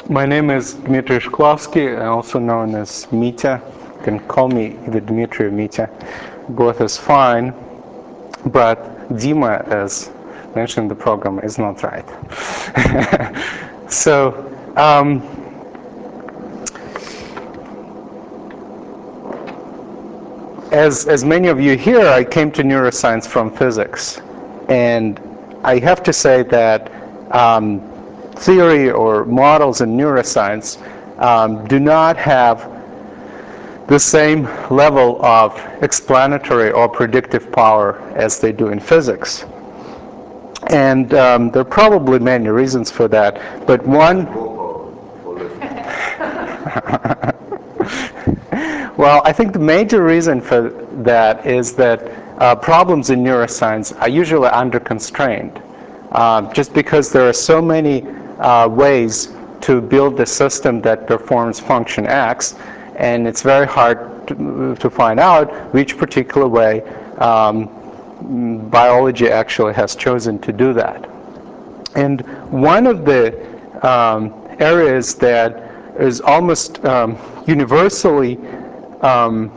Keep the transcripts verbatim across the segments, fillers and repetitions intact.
My name is Dmitry Shklovsky, also known as Mitya. You can call me either Dmitry or Mitya. Both is fine, but Dima, as mentioned in the program, is not right. So, um, as, as many of you here, I came to neuroscience from physics. And I have to say that um, theory or models in neuroscience um, do not have the same level of explanatory or predictive power as they do in physics. And um, there are probably many reasons for that, but one... Well, I think the major reason for that is that uh, problems in neuroscience are usually under constraint, uh, just because there are so many uh, ways to build a system that performs function X, and it's very hard to, to find out which particular way um, biology actually has chosen to do that. And one of the um, areas that is almost um, universally um,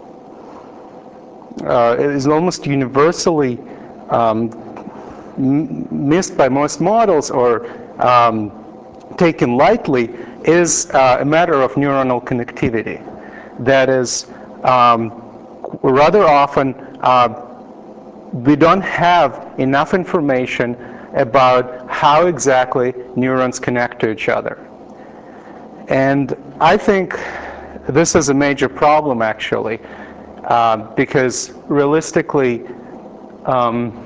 uh, is almost universally um, missed by most models or um, taken lightly is uh, a matter of neuronal connectivity. That is, um, rather often uh, we don't have enough information about how exactly neurons connect to each other. And I think this is a major problem, actually, uh, because realistically, um,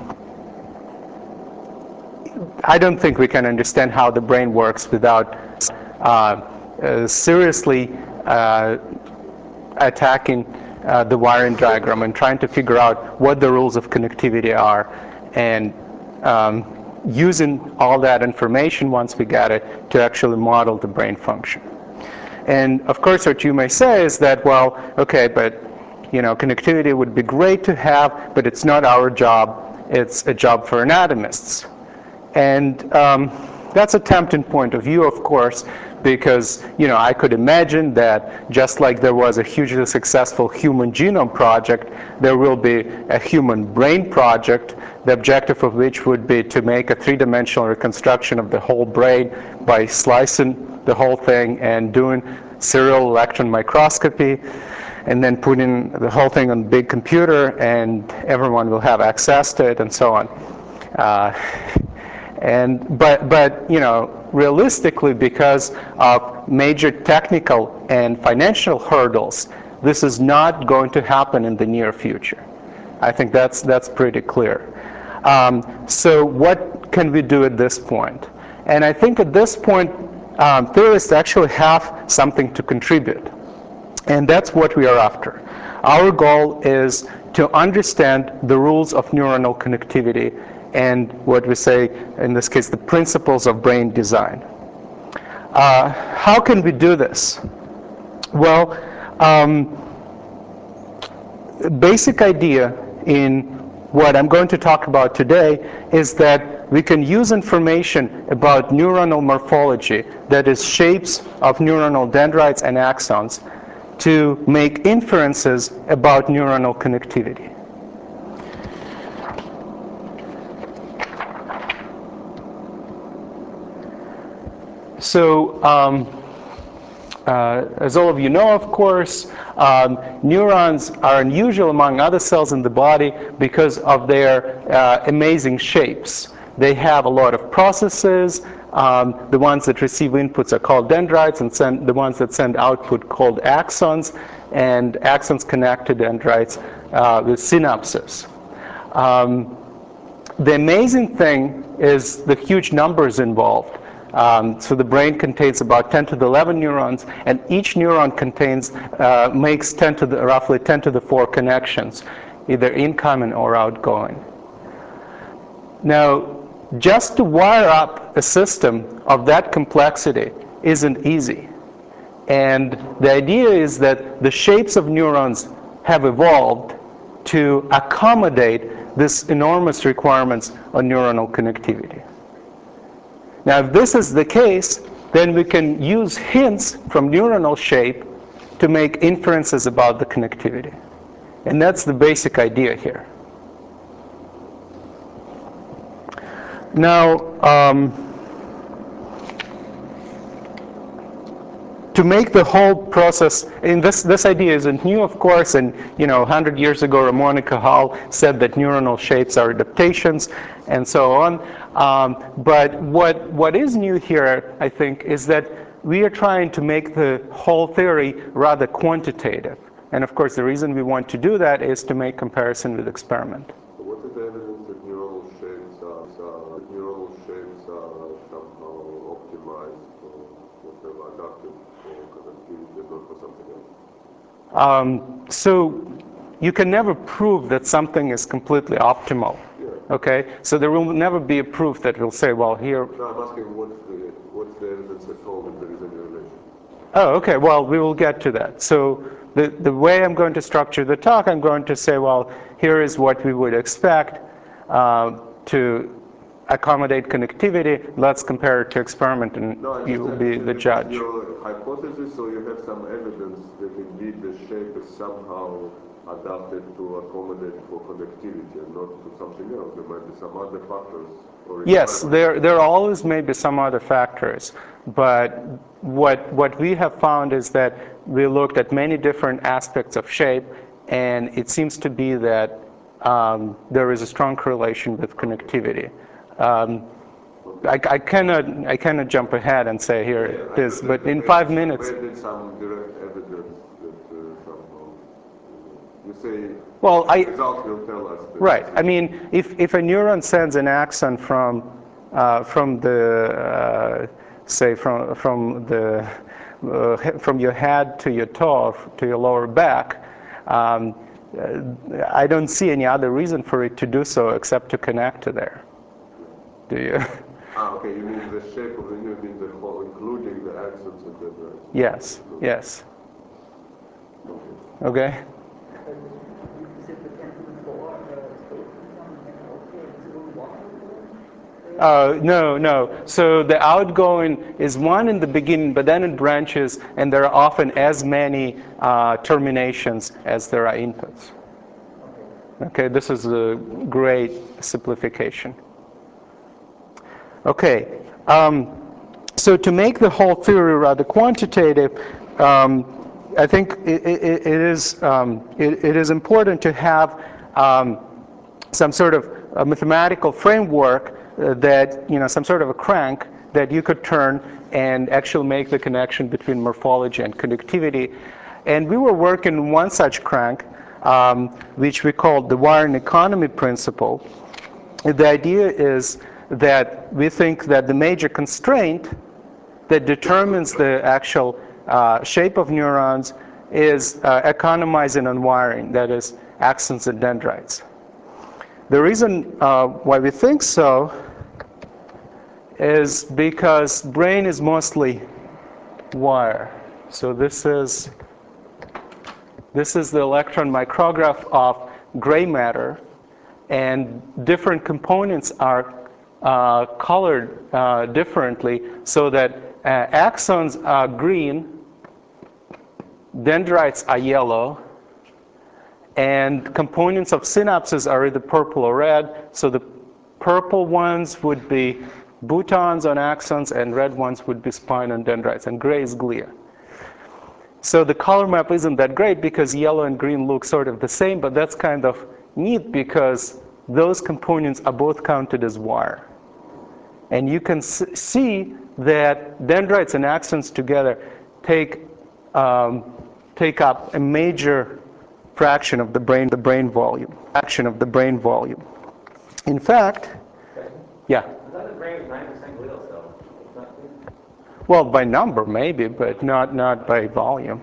I don't think we can understand how the brain works without uh, uh, seriously uh, attacking uh, the wiring diagram and trying to figure out what the rules of connectivity are, and um, using all that information once we get it to actually model the brain function. And of course, what you may say is that, well, okay, but you know, connectivity would be great to have, but it's not our job. It's a job for anatomists. And um, that's a tempting point of view, of course, because you know, I could imagine that just like there was a hugely successful human genome project, there will be a human brain project, the objective of which would be to make a three-dimensional reconstruction of the whole brain by slicing the whole thing and doing serial electron microscopy, and then putting the whole thing on a big computer, and everyone will have access to it, and so on. Uh, And, but, but, you know, realistically, because of major technical and financial hurdles, this is not going to happen in the near future. I think that's, that's pretty clear. Um, so what can we do at this point? And I think at this point, um, theorists actually have something to contribute. And that's what we are after. Our goal is to understand the rules of neuronal connectivity and what we say, in this case, the principles of brain design. Uh, how can we do this? Well, um, the basic idea in what I'm going to talk about today is that we can use information about neuronal morphology, that is, shapes of neuronal dendrites and axons, to make inferences about neuronal connectivity. So, um, uh, as all of you know, of course, um, neurons are unusual among other cells in the body because of their uh, amazing shapes. They have a lot of processes. Um, the ones that receive inputs are called dendrites, and send, the ones that send output called axons, and axons connect to dendrites uh, with synapses. Um, the amazing thing is the huge numbers involved. Um, so the brain contains about ten to the eleven neurons, and each neuron contains, uh, makes ten to the, roughly ten to the four connections, either incoming or outgoing. Now, just to wire up a system of that complexity isn't easy. And the idea is that the shapes of neurons have evolved to accommodate this enormous requirements on neuronal connectivity. Now, if this is the case, then we can use hints from neuronal shape to make inferences about the connectivity. And that's the basic idea here. Now, um, to make the whole process, and this, this idea isn't new, of course, and you know, one hundred years ago, Ramon Cajal said that neuronal shapes are adaptations, and so on. Um, but what, what is new here, I think, is that we are trying to make the whole theory rather quantitative. And of course, the reason we want to do that is to make comparison with experiment. So what is the evidence that neuronal shapes are, uh, neuronal shapes are somehow optimized or whatever, adapted for connectivity and not for something else? Um, so you can never prove that something is completely optimal. Yeah. Okay, so there will never be a proof that will say, well, here. No, I'm asking what's the what's the evidence at all that there is any relation? Oh, okay. Well, we will get to that. So the the way I'm going to structure the talk, I'm going to say, well, here is what we would expect uh, to accommodate connectivity. Let's compare it to experiment, and no, you will be the judge. Your hypothesis, so you have some evidence that indeed the shape is somehow adapted to accommodate for connectivity and not to something else. There might be some other factors. Or Yes, there there always may be some other factors, but what what we have found is that we looked at many different aspects of shape, and it seems to be that um, there is a strong correlation with connectivity. Um, I, I cannot I cannot jump ahead and say here yeah, it is, but in five minutes. Where did some direct evidence that uh, somehow you say? Well, I results will tell us. Right. I mean, if if a neuron sends an axon from uh, from the uh, say from from the uh, from your head to your toe to your lower back, um, I don't see any other reason for it to do so except to connect to there. Do you? Ah, okay. You mean the shape of the neuron, mean the whole, including the axons and the. Yes. Yes. Okay. Uh, no, no. So the outgoing is one in the beginning, but then it branches, and there are often as many uh, terminations as there are inputs. Okay, this is a great simplification. Okay, um, so to make the whole theory rather quantitative, um, I think it, it, it is um, it, it is important to have um, some sort of a mathematical framework uh, that, you know, some sort of a crank that you could turn and actually make the connection between morphology and connectivity. And we were working one such crank, um, which we called the wiring economy principle. The idea is that we think that the major constraint that determines the actual uh, shape of neurons is uh, economizing on wiring, that is, axons and dendrites. The reason uh, why we think so is because brain is mostly wire. So this is this is the electron micrograph of gray matter, and different components are uh, colored uh, differently, so that uh, axons are green, dendrites are yellow, and components of synapses are either purple or red. So the purple ones would be boutons on axons, and red ones would be spine on dendrites, and gray is glia. So the color map isn't that great because yellow and green look sort of the same, but that's kind of neat because those components are both counted as wire. And you can see that dendrites and axons together take, um, take up a major fraction of the brain, the brain volume, fraction of the brain volume. In fact, yeah. I thought the brain was nine percent glial cells. Well, by number maybe, but not not by volume.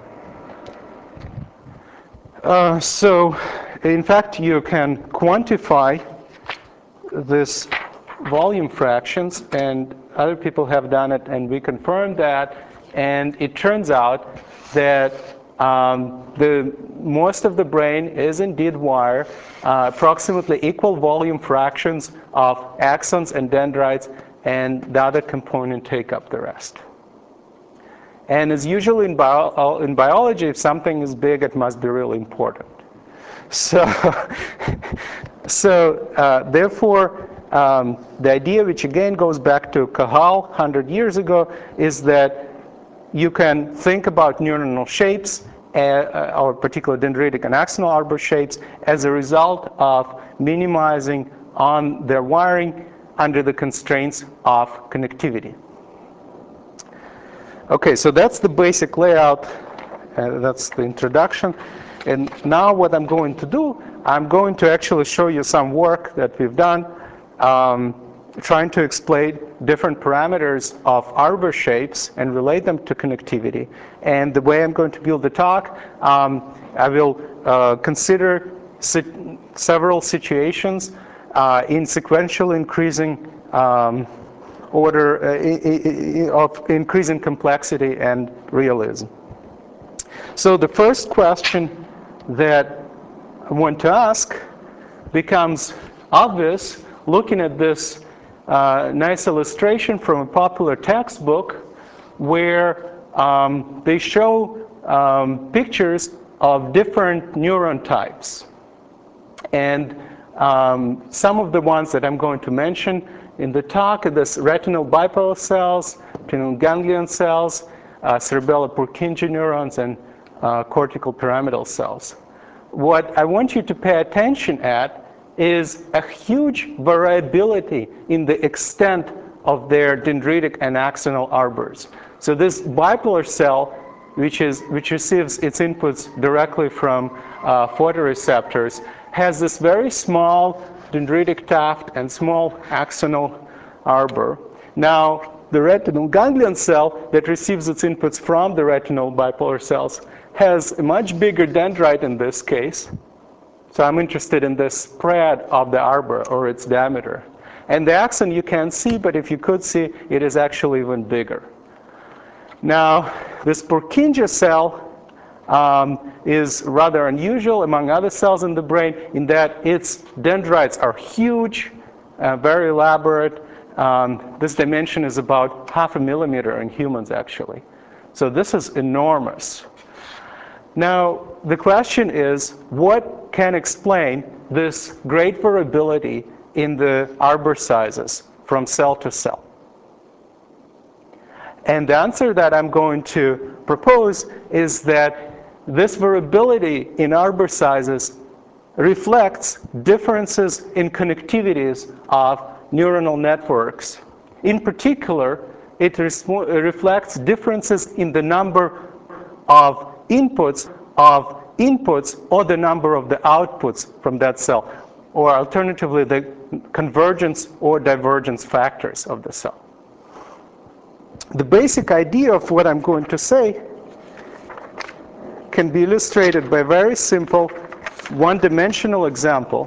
Uh, so, in fact, you can quantify this volume fractions, and other people have done it, and we confirmed that. And it turns out that um, the most of the brain is indeed wire, uh, approximately equal volume fractions of axons and dendrites, and the other component take up the rest. And as usually in, bio in biology, if something is big, it must be really important. So, so uh, therefore, um, the idea, which again goes back to Cajal one hundred years ago, is that you can think about neuronal shapes, uh, or particular dendritic and axonal arbor shapes, as a result of minimizing on their wiring under the constraints of connectivity. Okay, so that's the basic layout. Uh, that's the introduction. And now what I'm going to do, I'm going to actually show you some work that we've done, um, trying to explain different parameters of arbor shapes and relate them to connectivity. And the way I'm going to build the talk, um, I will uh, consider si several situations uh, in sequential increasing um, order uh, of increasing complexity and realism. So the first question that I want to ask becomes obvious looking at this uh, nice illustration from a popular textbook where um, they show um, pictures of different neuron types. And um, some of the ones that I'm going to mention in the talk are this retinal bipolar cells, pineal ganglion cells, uh, cerebellar Purkinje neurons, and uh, cortical pyramidal cells. What I want you to pay attention at is a huge variability in the extent of their dendritic and axonal arbors. So this bipolar cell, which is which receives its inputs directly from uh, photoreceptors, has this very small dendritic tuft and small axonal arbor. Now, the retinal ganglion cell that receives its inputs from the retinal bipolar cells has a much bigger dendrite in this case. So I'm interested in the spread of the arbor or its diameter. And the axon you can't see, but if you could see, it is actually even bigger. Now, this Purkinje cell um, is rather unusual among other cells in the brain in that its dendrites are huge, uh, very elaborate. Um, this dimension is about half a millimeter in humans, actually. So this is enormous. Now, the question is, what can explain this great variability in the arbor sizes from cell to cell? And the answer that I'm going to propose is that this variability in arbor sizes reflects differences in connectivities of neuronal networks. In particular, it reflects differences in the number of inputs of inputs or the number of the outputs from that cell, or alternatively, the convergence or divergence factors of the cell. The basic idea of what I'm going to say can be illustrated by a very simple one-dimensional example,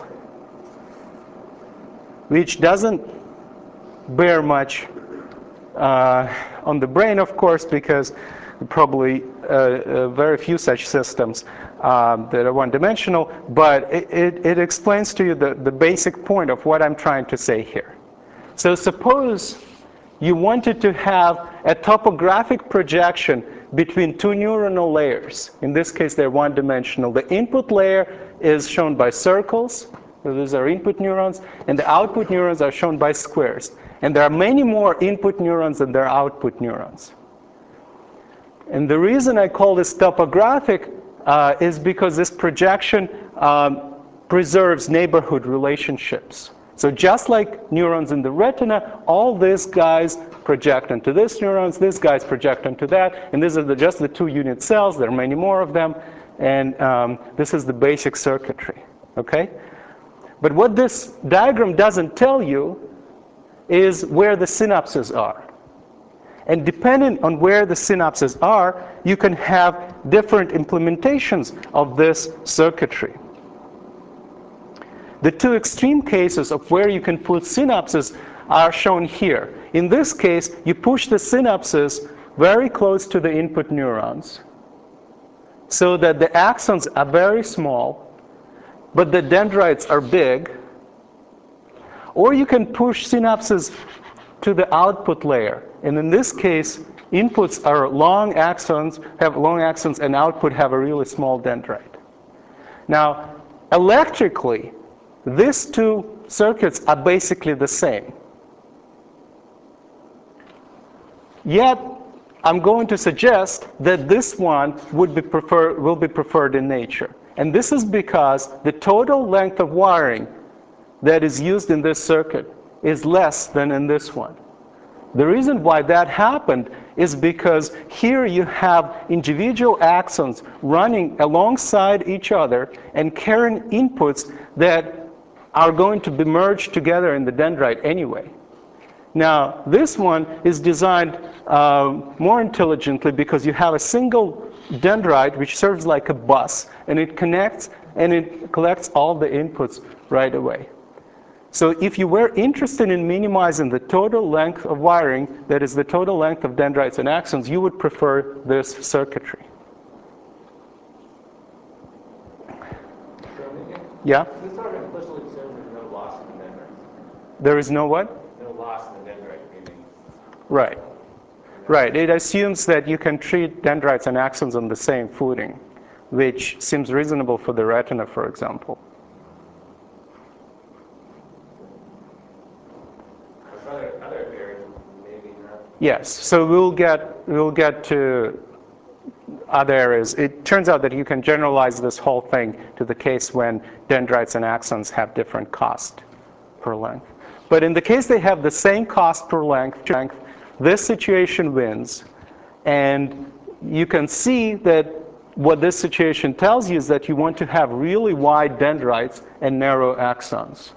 which doesn't bear much uh, on the brain, of course, because probably uh, uh, very few such systems um, that are one-dimensional, but it, it, it explains to you the, the basic point of what I'm trying to say here. So suppose you wanted to have a topographic projection between two neuronal layers. In this case, they're one-dimensional. The input layer is shown by circles. So those are input neurons. And the output neurons are shown by squares. And there are many more input neurons than there are output neurons. And the reason I call this topographic uh, is because this projection um, preserves neighborhood relationships. So just like neurons in the retina, all these guys project onto these neurons, these guys project onto that, and these are the, just the two unit cells. There are many more of them, and um, this is the basic circuitry, okay? But what this diagram doesn't tell you is where the synapses are. And depending on where the synapses are, you can have different implementations of this circuitry. The two extreme cases of where you can put synapses are shown here. In this case, you push the synapses very close to the input neurons so that the axons are very small, but the dendrites are big. Or you can push synapses to the output layer And in this case, inputs are long axons, have long axons, and output have a really small dendrite. Now, electrically, these two circuits are basically the same. Yet, I'm going to suggest that this one would be prefer, will be preferred in nature. And this is because the total length of wiring that is used in this circuit is less than in this one. The reason why that happened is because here you have individual axons running alongside each other and carrying inputs that are going to be merged together in the dendrite anyway. Now, this one is designed uh, more intelligently because you have a single dendrite which serves like a bus, and it connects and it collects all the inputs right away. So if you were interested in minimizing the total length of wiring, that is the total length of dendrites and axons, you would prefer this circuitry. Yeah? This sort of implicitly assumes there's no loss in the dendrites. There is no what? No loss in the dendrite, meaning. Right. Right. It assumes that you can treat dendrites and axons on the same footing, which seems reasonable for the retina, for example. Other, other areas, maybe not. Yes. So we'll get we'll get to other areas. It turns out that you can generalize this whole thing to the case when dendrites and axons have different cost per length. But in the case they have the same cost per length, this situation wins. And you can see that what this situation tells you is that you want to have really wide dendrites and narrow axons.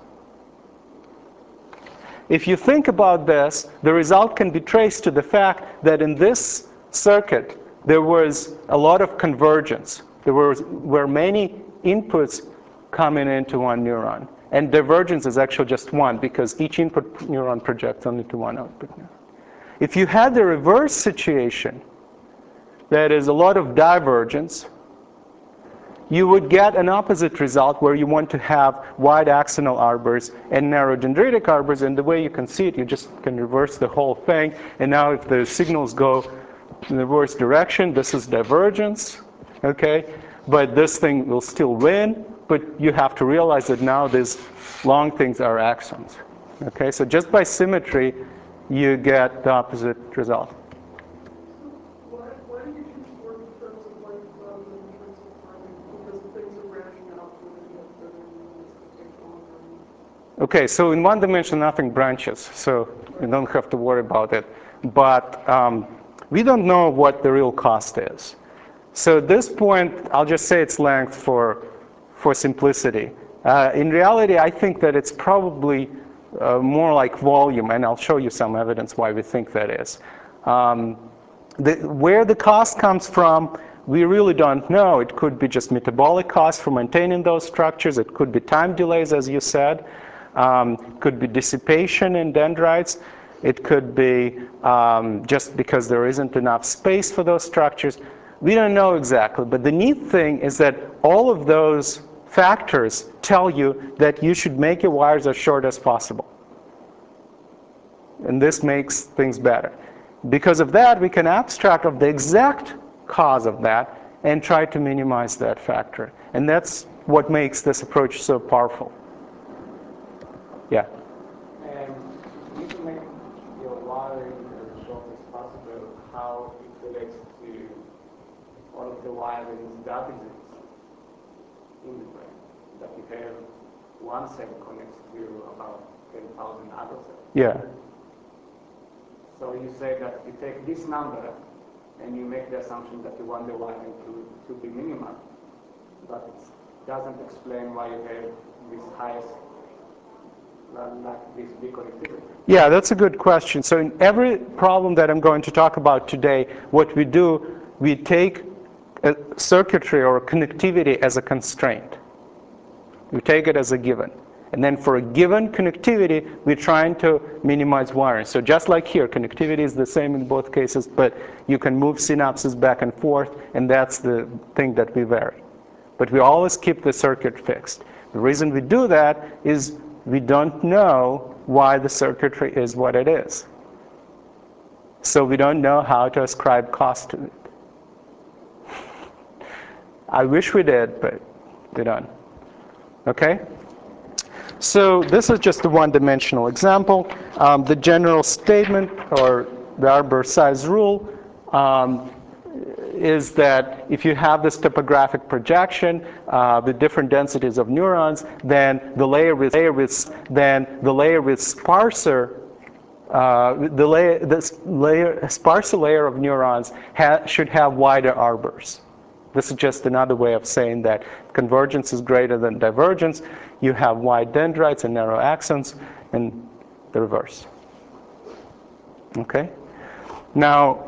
If you think about this, the result can be traced to the fact that in this circuit, there was a lot of convergence. There was, were many inputs coming into one neuron. And divergence is actually just one, because each input neuron projects only to one output neuron. If you had the reverse situation, that is a lot of divergence, you would get an opposite result where you want to have wide axonal arbors and narrow dendritic arbors. And the way you can see it, you just can reverse the whole thing. And now if the signals go in the reverse direction, this is divergence, okay? But this thing will still win. But you have to realize that now these long things are axons. Okay, so just by symmetry, you get the opposite result. So why, why do you choose work in terms of length rather than in terms of timing? Because things are branching out when they get better and it's going to take longer. Okay, so in one dimension, nothing branches, so you don't have to worry about it. But um, we don't know what the real cost is. So at this point, I'll just say its length for for simplicity. Uh, in reality, I think that it's probably uh, more like volume, and I'll show you some evidence why we think that is. Um, the, where the cost comes from, we really don't know. It could be just metabolic costs for maintaining those structures. It could be time delays, as you said. Um, it could be dissipation in dendrites. It could be um, just because there isn't enough space for those structures. We don't know exactly, but the neat thing is that all of those factors tell you that you should make your wires as short as possible. And this makes things better. Because of that, we can abstract of the exact cause of that and try to minimize that factor. And that's what makes this approach so powerful. Yeah? And you can make your wiring as short as possible, how it relates to all of the wiring deficits in the brain, that you have one cell connects to about ten thousand other cells. Yeah. So you say that you take this number and you make the assumption that you want the wiring to, to be minimal, but it doesn't explain why you have this highest, like this big connectivity. Yeah, that's a good question. So in every problem that I'm going to talk about today, what we do, we take a circuitry or connectivity as a constraint. We take it as a given. And then for a given connectivity, we're trying to minimize wiring. So just like here, connectivity is the same in both cases, but you can move synapses back and forth, and that's the thing that we vary. But we always keep the circuit fixed. The reason we do that is we don't know why the circuitry is what it is. So we don't know how to ascribe cost to it. I wish we did, but we don't. Okay? So this is just a one-dimensional example. Um, the general statement, or the Arbor size rule, um, is that if you have this topographic projection uh, with different densities of neurons, then the layer with, layer with then the layer with sparser uh, the layer this layer sparser layer of neurons ha should have wider arbors. This is just another way of saying that convergence is greater than divergence. You have wide dendrites and narrow axons, and the reverse. Okay? Now,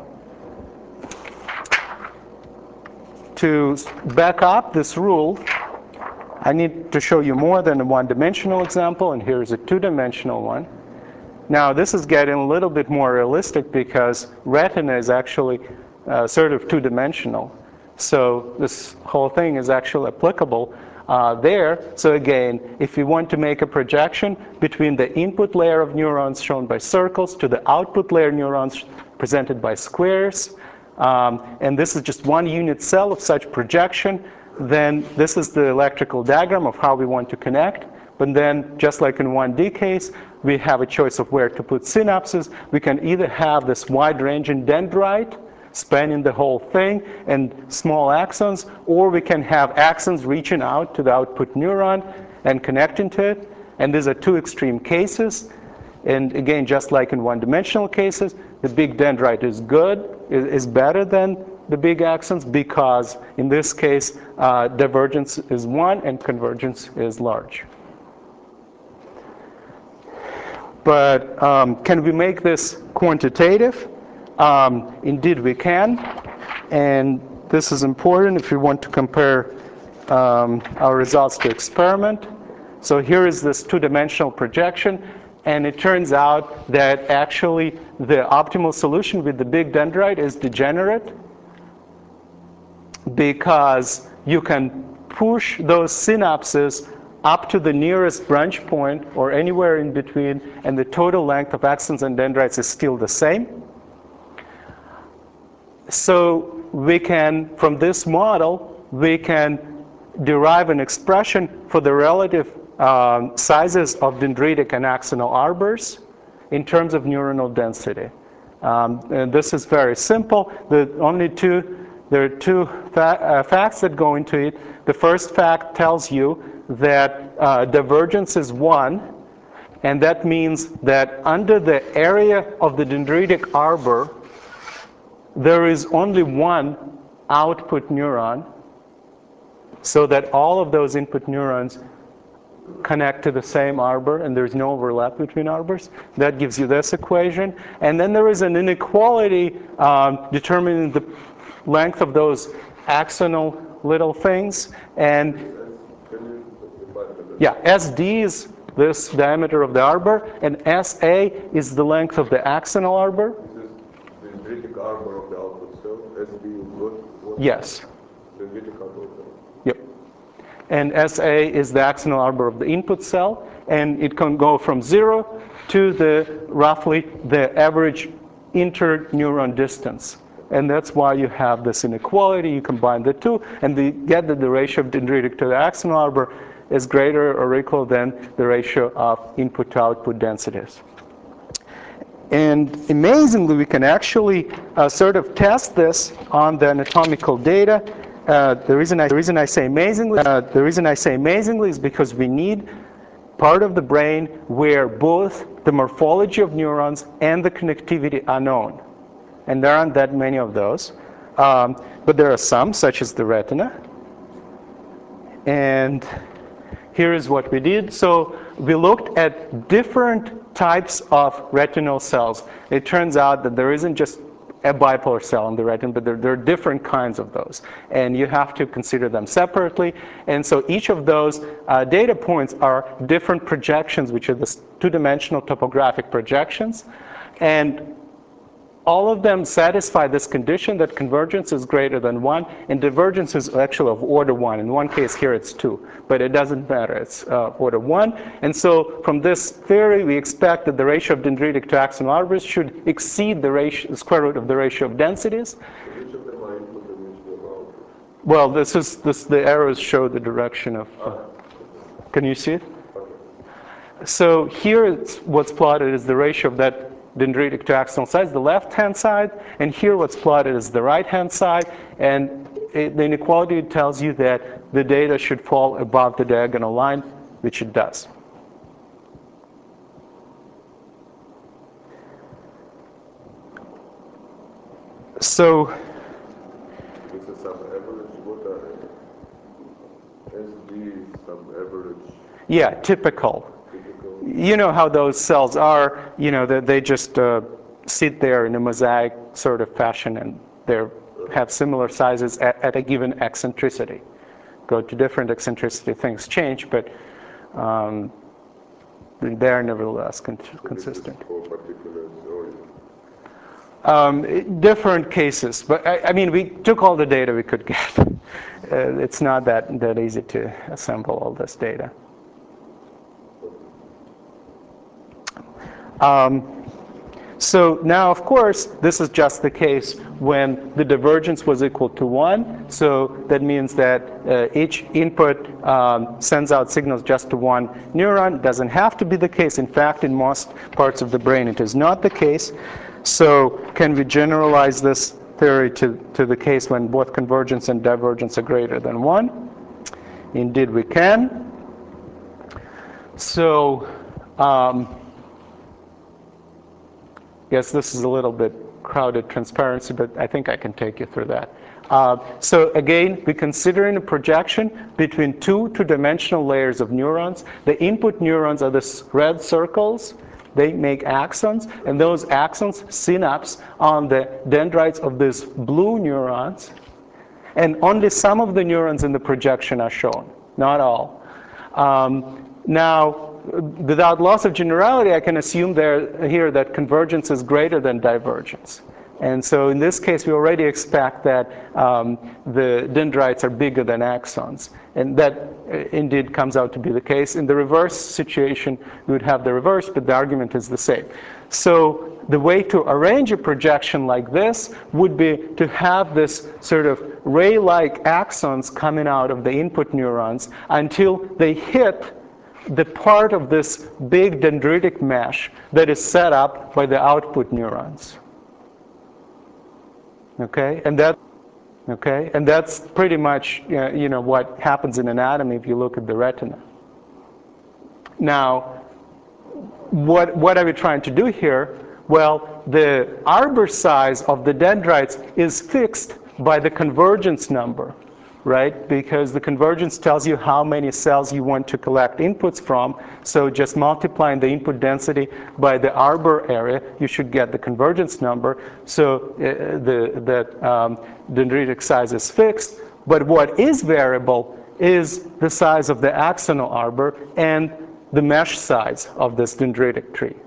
to back up this rule, I need to show you more than a one-dimensional example, and here's a two-dimensional one. Now, this is getting a little bit more realistic because retina is actually uh, sort of two-dimensional. So this whole thing is actually applicable uh, there. So again, if you want to make a projection between the input layer of neurons shown by circles to the output layer neurons presented by squares, um, and this is just one unit cell of such projection, then this is the electrical diagram of how we want to connect. But then, just like in one D case, we have a choice of where to put synapses. We can either have this wide-ranging dendrite spanning the whole thing and small axons, or we can have axons reaching out to the output neuron and connecting to it. And these are two extreme cases. And again, just like in one-dimensional cases, the big dendrite is good, is better than the big axons, because in this case, uh, divergence is one and convergence is large. But um, can we make this quantitative? Um, indeed, we can. And this is important if you want to compare um, our results to experiment. So here is this two-dimensional projection. And it turns out that actually the optimal solution with the big dendrite is degenerate, because you can push those synapses up to the nearest branch point or anywhere in between, and the total length of axons and dendrites is still the same. So we can, from this model, we can derive an expression for the relative um, sizes of dendritic and axonal arbors in terms of neuronal density. Um, and this is very simple. The only two There are two fa uh, facts that go into it. The first fact tells you that uh, divergence is one, and that means that under the area of the dendritic arbor, there is only one output neuron, so that all of those input neurons connect to the same arbor, and there's no overlap between arbors. That gives you this equation. And then there is an inequality um, determining the length of those axonal little things. And yeah, S D is this diameter of the arbor, and S A is the length of the axonal arbor. This is the dendritic arbor of the output cell. S D is what? what? Yes. Dendritic arbor. Yep. And S A is the axonal arbor of the input cell, and it can go from zero to the roughly the average interneuron distance. And that's why you have this inequality. You combine the two, and you get that the ratio of dendritic to the axonal arbor is greater or equal than the ratio of input to output densities. And amazingly, we can actually uh, sort of test this on the anatomical data. Uh, the reason I the reason I say amazingly uh, the reason I say amazingly is because we need part of the brain where both the morphology of neurons and the connectivity are known. And there aren't that many of those. Um, but there are some, such as the retina. And here is what we did. So we looked at different types of retinal cells. It turns out that there isn't just a bipolar cell in the retina, but there, there are different kinds of those. And you have to consider them separately. And so each of those uh, data points are different projections, which are the two-dimensional topographic projections. And all of them satisfy this condition that convergence is greater than one, and divergence is actually of order one. In one case here it's two, but it doesn't matter, it's uh, order one. And so from this theory, we expect that the ratio of dendritic to axonal arbors should exceed the, ratio, the square root of the ratio of densities. Which of them are input and which of them are output? Well, this is, this, the arrows show the direction of, uh, can you see it? So here it's, what's plotted is the ratio of that dendritic to axonal size, the left-hand side, and here what's plotted is the right-hand side, and it, the inequality tells you that the data should fall above the diagonal line, which it does. So This is some average, what are S D, some average, yeah, typical. typical, You know how those cells are, you know, that they just uh, sit there in a mosaic sort of fashion, and they have similar sizes at, at a given eccentricity. Go to different eccentricity, things change, but um, they're nevertheless con consistent. for particular origin. Um, different cases, but I, I mean, we took all the data we could get. Uh, it's not that, that easy to assemble all this data. Um, so now, of course, this is just the case when the divergence was equal to one. So that means that uh, each input um, sends out signals just to one neuron. It doesn't have to be the case. In fact, in most parts of the brain, it is not the case. So can we generalize this theory to, to the case when both convergence and divergence are greater than one? Indeed, we can. So um, yes, this is a little bit crowded transparency, but I think I can take you through that. Uh, so again, we're considering a projection between two two-dimensional layers of neurons. The input neurons are the red circles. They make axons, and those axons synapse on the dendrites of these blue neurons. And only some of the neurons in the projection are shown, not all. Um, now, without loss of generality, I can assume there here that convergence is greater than divergence. And so in this case, we already expect that um, the dendrites are bigger than axons. And that uh, indeed comes out to be the case. In the reverse situation, we would have the reverse, but the argument is the same. So the way to arrange a projection like this would be to have this sort of ray-like axons coming out of the input neurons until they hit the part of this big dendritic mesh that is set up by the output neurons. Okay, and that, okay, and that's pretty much uh, you know what happens in anatomy if you look at the retina. Now, what what are we trying to do here? Well, the arbor size of the dendrites is fixed by the convergence number, right? Because the convergence tells you how many cells you want to collect inputs from. So just multiplying the input density by the arbor area, you should get the convergence number. So uh, the that um, dendritic size is fixed. But what is variable is the size of the axonal arbor and the mesh size of this dendritic tree.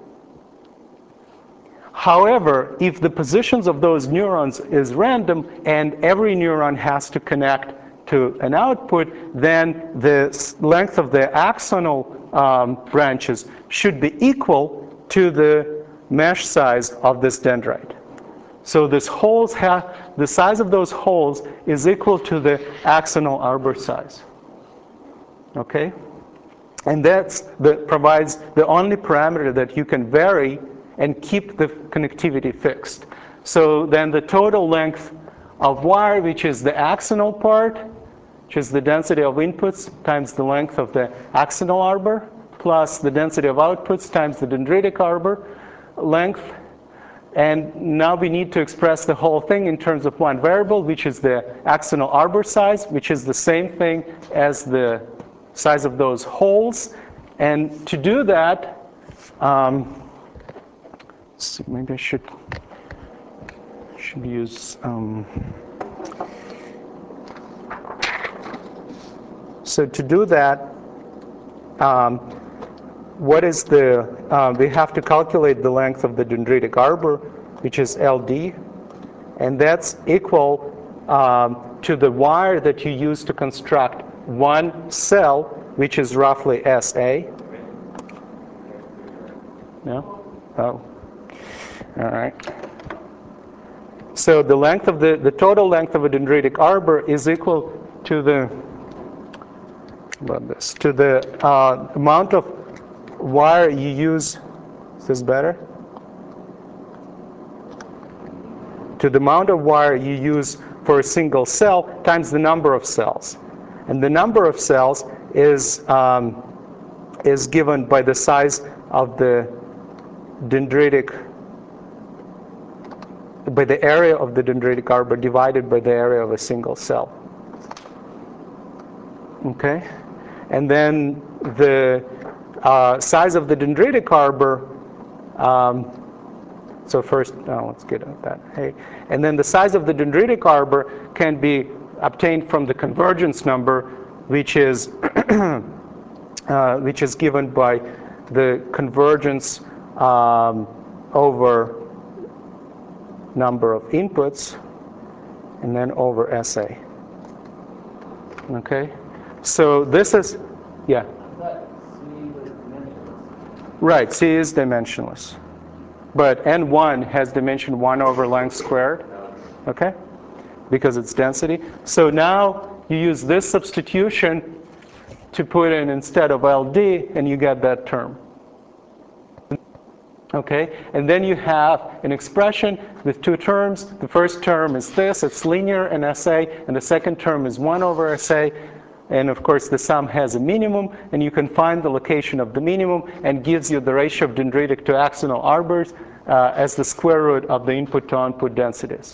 However, if the positions of those neurons is random and every neuron has to connect to an output, then the length of the axonal um, branches should be equal to the mesh size of this dendrite. So this holes have, the size of those holes is equal to the axonal arbor size. Okay? And that's the, provides the only parameter that you can vary and keep the connectivity fixed. So then the total length of wire, which is the axonal part, which is the density of inputs times the length of the axonal arbor, plus the density of outputs times the dendritic arbor length. And now we need to express the whole thing in terms of one variable, which is the axonal arbor size, which is the same thing as the size of those holes. And to do that, um, so maybe I should should use um, so to do that, um, what is the uh, we have to calculate the length of the dendritic arbor which is L D, and that's equal um, to the wire that you use to construct one cell, which is roughly S A. No? Oh. All right. So the length of the, the total length of a dendritic arbor is equal to the, about this, to the uh, amount of wire you use. Is this better? To the amount of wire you use for a single cell times the number of cells. And the number of cells is, um, is given by the size of the dendritic, by the area of the dendritic arbor divided by the area of a single cell. Okay? And then the uh, size of the dendritic arbor, um, so first, oh, let's get at that. Hey. And then the size of the dendritic arbor can be obtained from the convergence number, which is, uh, which is given by the convergence um, over number of inputs, and then over S A. Okay? So this is, yeah? But C was dimensionless. Right, C is dimensionless. But N one has dimension one over length squared, okay? Because it's density. So now you use this substitution to put in instead of L D, and you get that term. Okay, and then you have an expression with two terms. The first term is this, it's linear in S A, and the second term is one over S A. And of course, the sum has a minimum, and you can find the location of the minimum, and gives you the ratio of dendritic to axonal arbors uh, as the square root of the input to output densities.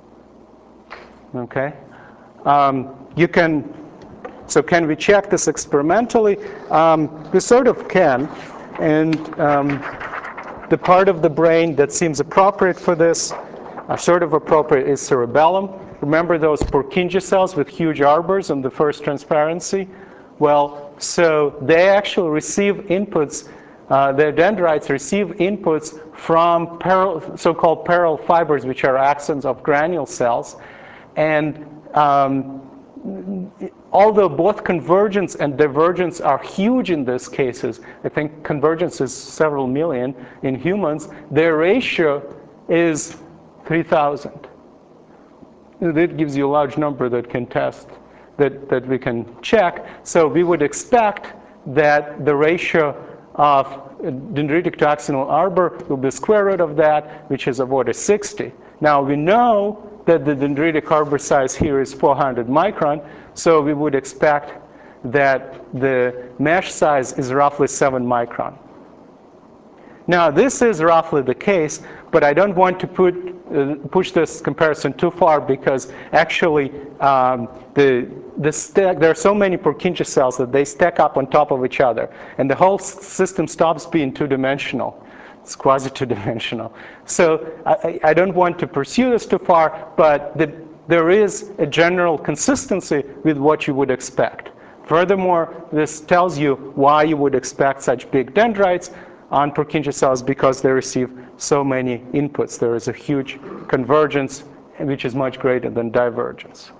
Okay, um, you can. So can we check this experimentally? Um, we sort of can, and. Um, The part of the brain that seems appropriate for this, uh, sort of appropriate, is cerebellum. Remember those Purkinje cells with huge arbors on the first transparency? Well, so they actually receive inputs, uh, their dendrites receive inputs from paral- so-called parallel fibers, which are axons of granule cells. And um, although both convergence and divergence are huge in these cases, I think convergence is several million in humans, their ratio is three thousand. That gives you a large number that can test, that, that we can check. So we would expect that the ratio of dendritic to axonal arbor will be square root of that, which is of order sixty. Now we know that the dendritic arbor size here is four hundred micron, so we would expect that the mesh size is roughly seven micron. Now this is roughly the case, but I don't want to put, uh, push this comparison too far, because actually um, the, the stack, there are so many Purkinje cells that they stack up on top of each other, and the whole system stops being two-dimensional. It's quasi-two-dimensional. So I, I don't want to pursue this too far, but the, there is a general consistency with what you would expect. Furthermore, this tells you why you would expect such big dendrites on Purkinje cells, because they receive so many inputs. There is a huge convergence, which is much greater than divergence.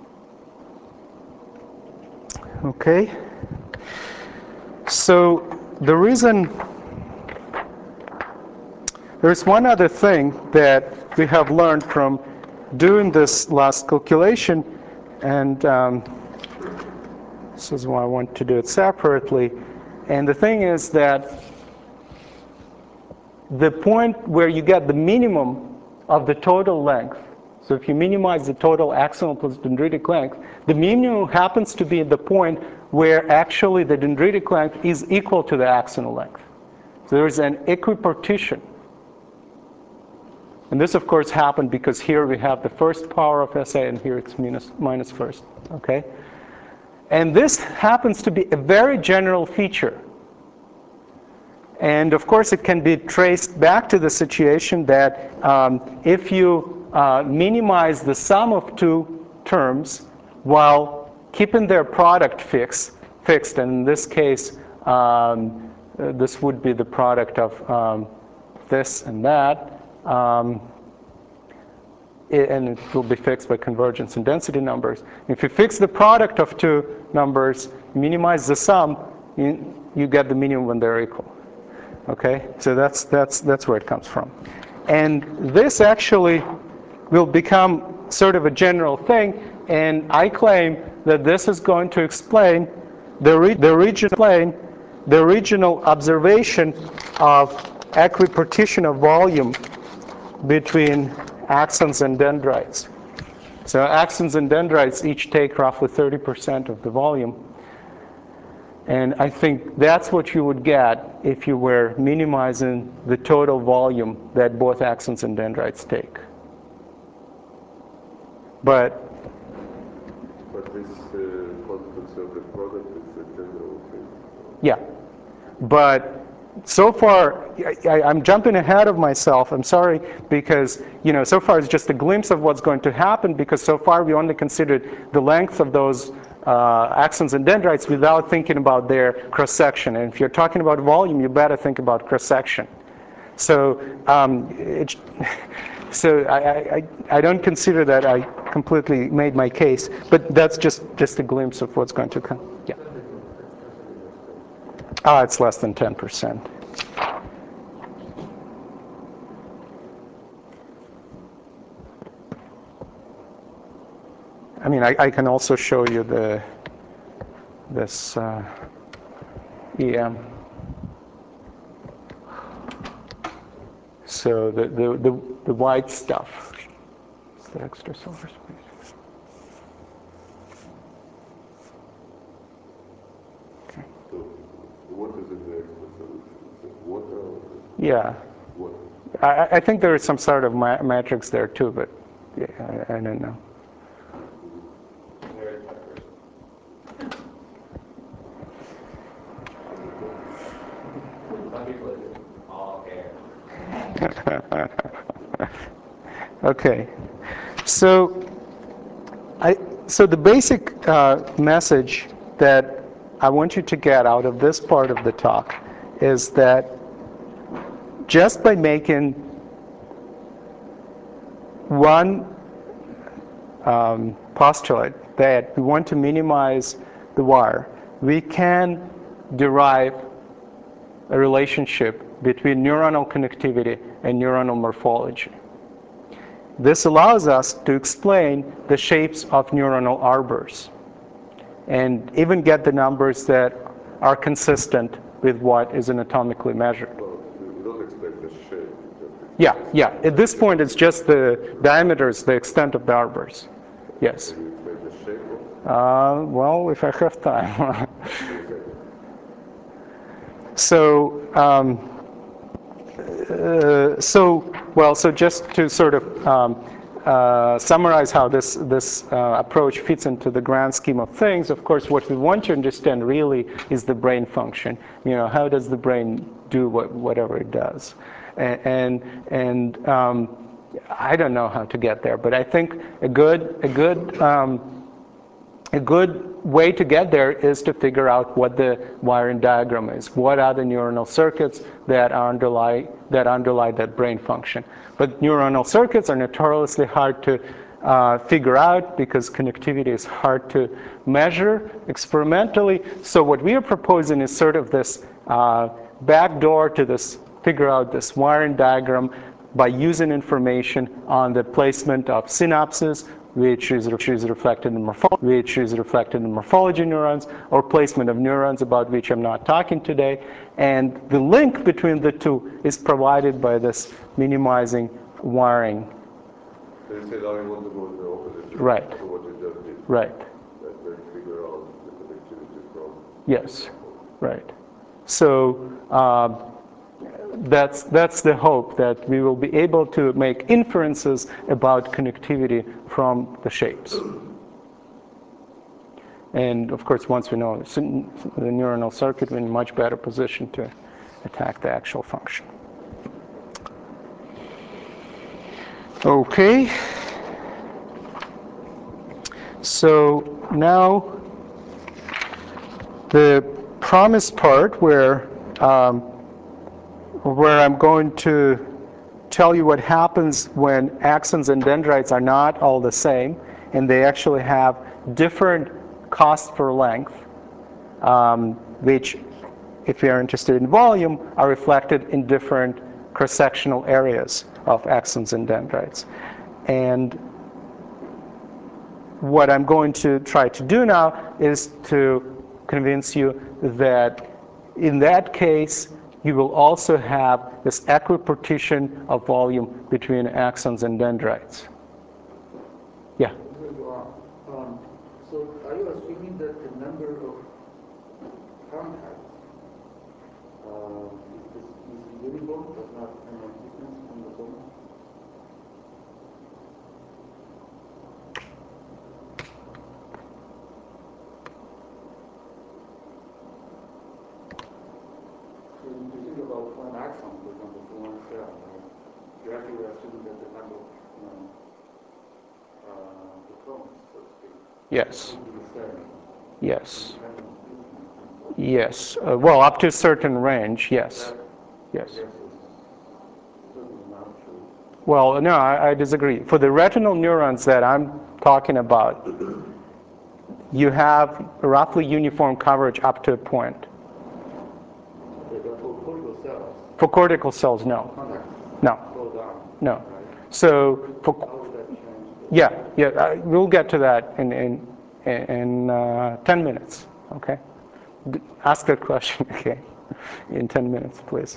Okay. So the reason, there's one other thing that we have learned from doing this last calculation, and um, this is why I want to do it separately. And the thing is that the point where you get the minimum of the total length, so if you minimize the total axonal plus dendritic length, the minimum happens to be at the point where actually the dendritic length is equal to the axonal length. So there is an equipartition. And this, of course, happened because here we have the first power of S A, and here it's minus, minus first. Okay? And this happens to be a very general feature. And of course, it can be traced back to the situation that um, if you uh, minimize the sum of two terms while keeping their product fix, fixed, and in this case, um, uh, this would be the product of um, this and that. Um, and it will be fixed by convergence and density numbers. If you fix the product of two numbers, minimize the sum, you, you get the minimum when they're equal. Okay, so that's that's that's where it comes from, and this actually will become sort of a general thing. And I claim that this is going to explain the re the regional explain the regional observation of equipartition of volume between axons and dendrites. So axons and dendrites each take roughly thirty percent of the volume. And I think that's what you would get if you were minimizing the total volume that both axons and dendrites take. But, But this uh, constants of the product is a general thing. yeah. But so far, I, I'm jumping ahead of myself. I'm sorry, because you know, so far it's just a glimpse of what's going to happen, because so far we only considered the length of those uh, axons and dendrites without thinking about their cross-section. And if you're talking about volume, you better think about cross-section. So, um, it, so I, I, I don't consider that I completely made my case, but that's just, just a glimpse of what's going to come. Yeah. Ah, it's less than ten percent. I mean, I, I can also show you the this uh, E M. So the, the, the, the white stuff is the extrasolar space. Okay. So what is in the extra solution? Is it water or Yeah. what? I, I think there is some sort of ma matrix there too, but yeah, I, I don't know. Very clever. Some people it's all air. Okay, so I so the basic uh, message that I want you to get out of this part of the talk is that just by making one um, postulate that we want to minimize the wire, we can derive a relationship between neuronal connectivity and neuronal morphology. This allows us to explain the shapes of neuronal arbors and even get the numbers that are consistent with what is anatomically measured. Well, you don't explain the shape. Yeah, yeah. At this point, it's just the diameters, the extent of the arbors. Yes. Can you explain the shape of Uh, well, if I have time. So, um, uh, so, well, so just to sort of um, uh, summarize how this, this uh, approach fits into the grand scheme of things, of course, what we want to understand really is the brain function. You know, how does the brain do what, whatever it does? And, and, and um, I don't know how to get there, but I think a good, a good, um, A good way to get there is to figure out what the wiring diagram is. What are the neuronal circuits that underlie that underlie that brain function? But neuronal circuits are notoriously hard to uh, figure out because connectivity is hard to measure experimentally. So what we are proposing is sort of this uh, back door to this figure out this wiring diagram by using information on the placement of synapses, which is, which is reflected in morphology, which is reflected in morphology neurons, or placement of neurons, about which I'm not talking today. And the link between the two is provided by this minimizing wiring. So you said I want to go in the opposite direction Right. to what you just did. Right. And then figure out the connectivity from. Yes. Right. So uh, that's that's the hope, that we will be able to make inferences about connectivity from the shapes. And of course, once we know the neuronal circuit, we're in a much better position to attack the actual function. Okay. So now the promise part, where um, where I'm going to tell you what happens when axons and dendrites are not all the same, and they actually have different cost per length, um, which, if you're interested in volume, are reflected in different cross-sectional areas of axons and dendrites. And what I'm going to try to do now is to convince you that in that case, you will also have this equipartition of volume between axons and dendrites. Yeah? Um, so are you assuming that the number of contacts uh, is, is uniform, but not an difference from the bone? So if you think about one axon, for example, for one cell, right? You're actually assuming that the number of you know, uh, the cones, so to speak, Yes. will be the same. Yes. Depending on distance. Yes. Uh, well, up to a certain range, yes. Yes. I guess it's certainly not true. Well, no, I, I disagree. For the retinal neurons that I'm talking about, you have roughly uniform coverage up to a point. Okay, but for cortical cells, For cortical cells, no. contacts No. go down. No. Right? So, for, How would that change? yeah, yeah, uh, we'll get to that in, in, in uh, ten minutes, okay? D- ask that question, okay, in ten minutes, please.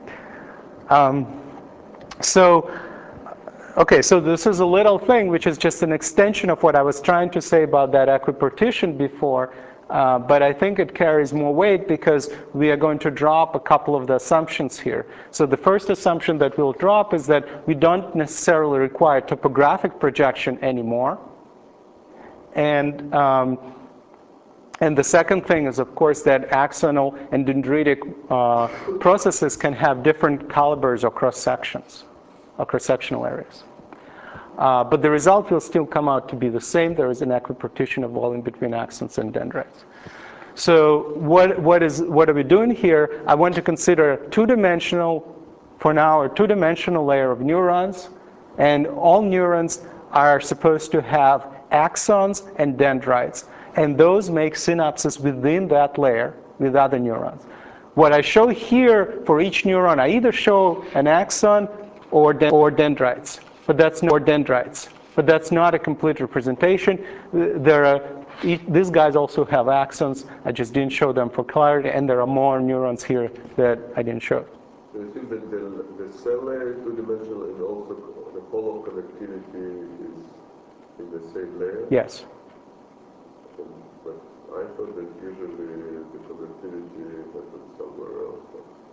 Um, so, okay, so this is a little thing which is just an extension of what I was trying to say about that equipartition before, uh, but I think it carries more weight because we are going to drop a couple of the assumptions here. So the first assumption that we'll drop is that we don't necessarily require topographic projection anymore. And, um, and the second thing is, of course, that axonal and dendritic uh, processes can have different calibers or cross-sections, or cross-sectional areas. Uh, but the result will still come out to be the same. There is an equipartition of volume between axons and dendrites. So what, what, is, what are we doing here? I want to consider a two-dimensional, for now, a two-dimensional layer of neurons. And all neurons are supposed to have axons and dendrites. And those make synapses within that layer with other neurons. What I show here for each neuron, I either show an axon or, de or dendrites. But that's not dendrites. But that's not a complete representation. There are, these guys also have axons. I just didn't show them for clarity, and there are more neurons here that I didn't show. So you think that the, the cell layer is two-dimensional and also the whole of connectivity is in the same layer? Yes. But I thought that usually the connectivity happens somewhere else.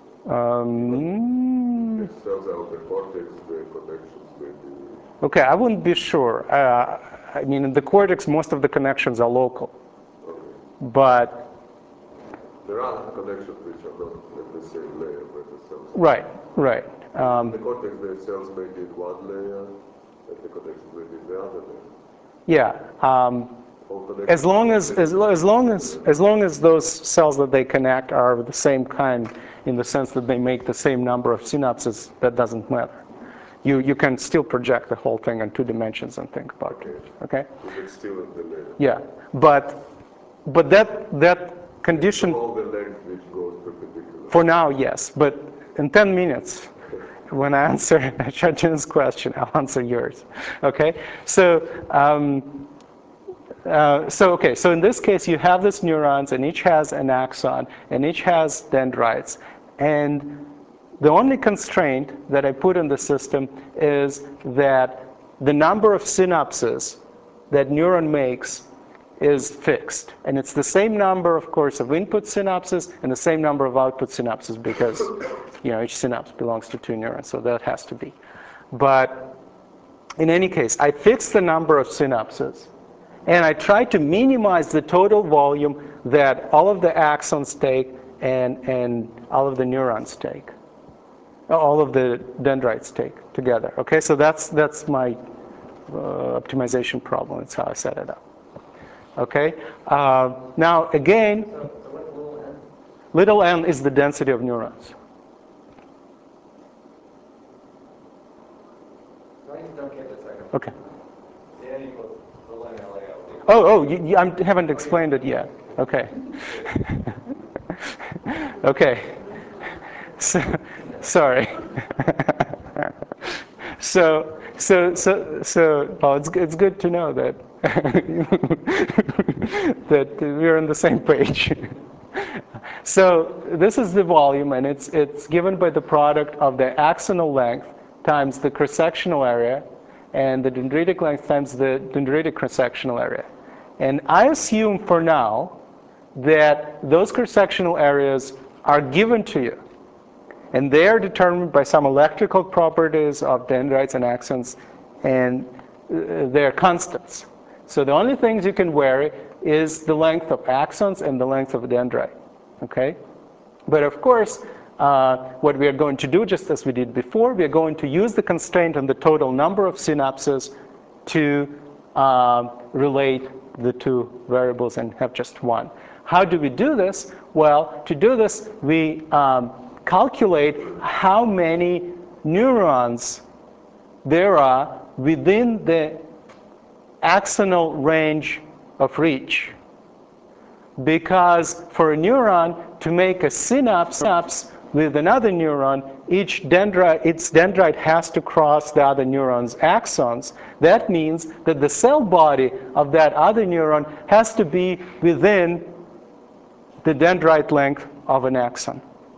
Um, The cells out the cortex, the connections maybe. okay, I wouldn't be sure. Uh, I mean, in the cortex, most of the connections are local. Okay. But There are connections which are not in the same layer where the cells are. right, right. In the Um, cortex, the cells may be in one layer, and the connections may be in the other layer. yeah. Um, All as connections long as are as, lo- as long as as long as those cells that they connect are of the same kind, in the sense that they make the same number of synapses, that doesn't matter. You you can still project the whole thing in two dimensions and think about Okay. it. Okay. So it's still in the layer. Yeah, but but that that condition All the length which goes perpendicular. for now, yes. But in ten minutes, when I answer Shajin's question, I'll answer yours. Okay. So. Um, Uh, so, okay, so in this case, you have these neurons, and each has an axon, and each has dendrites. And the only constraint that I put in the system is that the number of synapses that neuron makes is fixed. And it's the same number, of course, of input synapses and the same number of output synapses because, you know, each synapse belongs to two neurons, so that has to be. But in any case, I fix the number of synapses. And I try to minimize the total volume that all of the axons take and, and all of the neurons take, all of the dendrites take together. Okay, so that's, that's my uh, optimization problem. That's how I set it up. Okay, uh, now again, So, so what's little n? little n is the density of neurons. just don't get the second. Okay. N equals ln L A L D. Oh, oh, you, you I haven't explained it yet. Okay. Okay. So, sorry. so, so, so, so, well, it's it's good to know that that we're on the same page. So this is the volume, and it's it's given by the product of the axonal length times the cross-sectional area, and the dendritic length times the dendritic cross-sectional area. And I assume for now that those cross-sectional areas are given to you, and they are determined by some electrical properties of dendrites and axons, and uh, they're constants. So the only things you can vary is the length of axons and the length of dendrite. Okay? But of course, uh, what we are going to do, just as we did before, we are going to use the constraint on the total number of synapses to uh, relate the two variables and have just one. How do we do this? Well, to do this, we um, calculate how many neurons there are within the axonal range of reach. Because for a neuron to make a synapse, synapse with another neuron, each dendrite, its dendrite has to cross the other neuron's axons. That means that the cell body of that other neuron has to be within the dendrite length of an axon.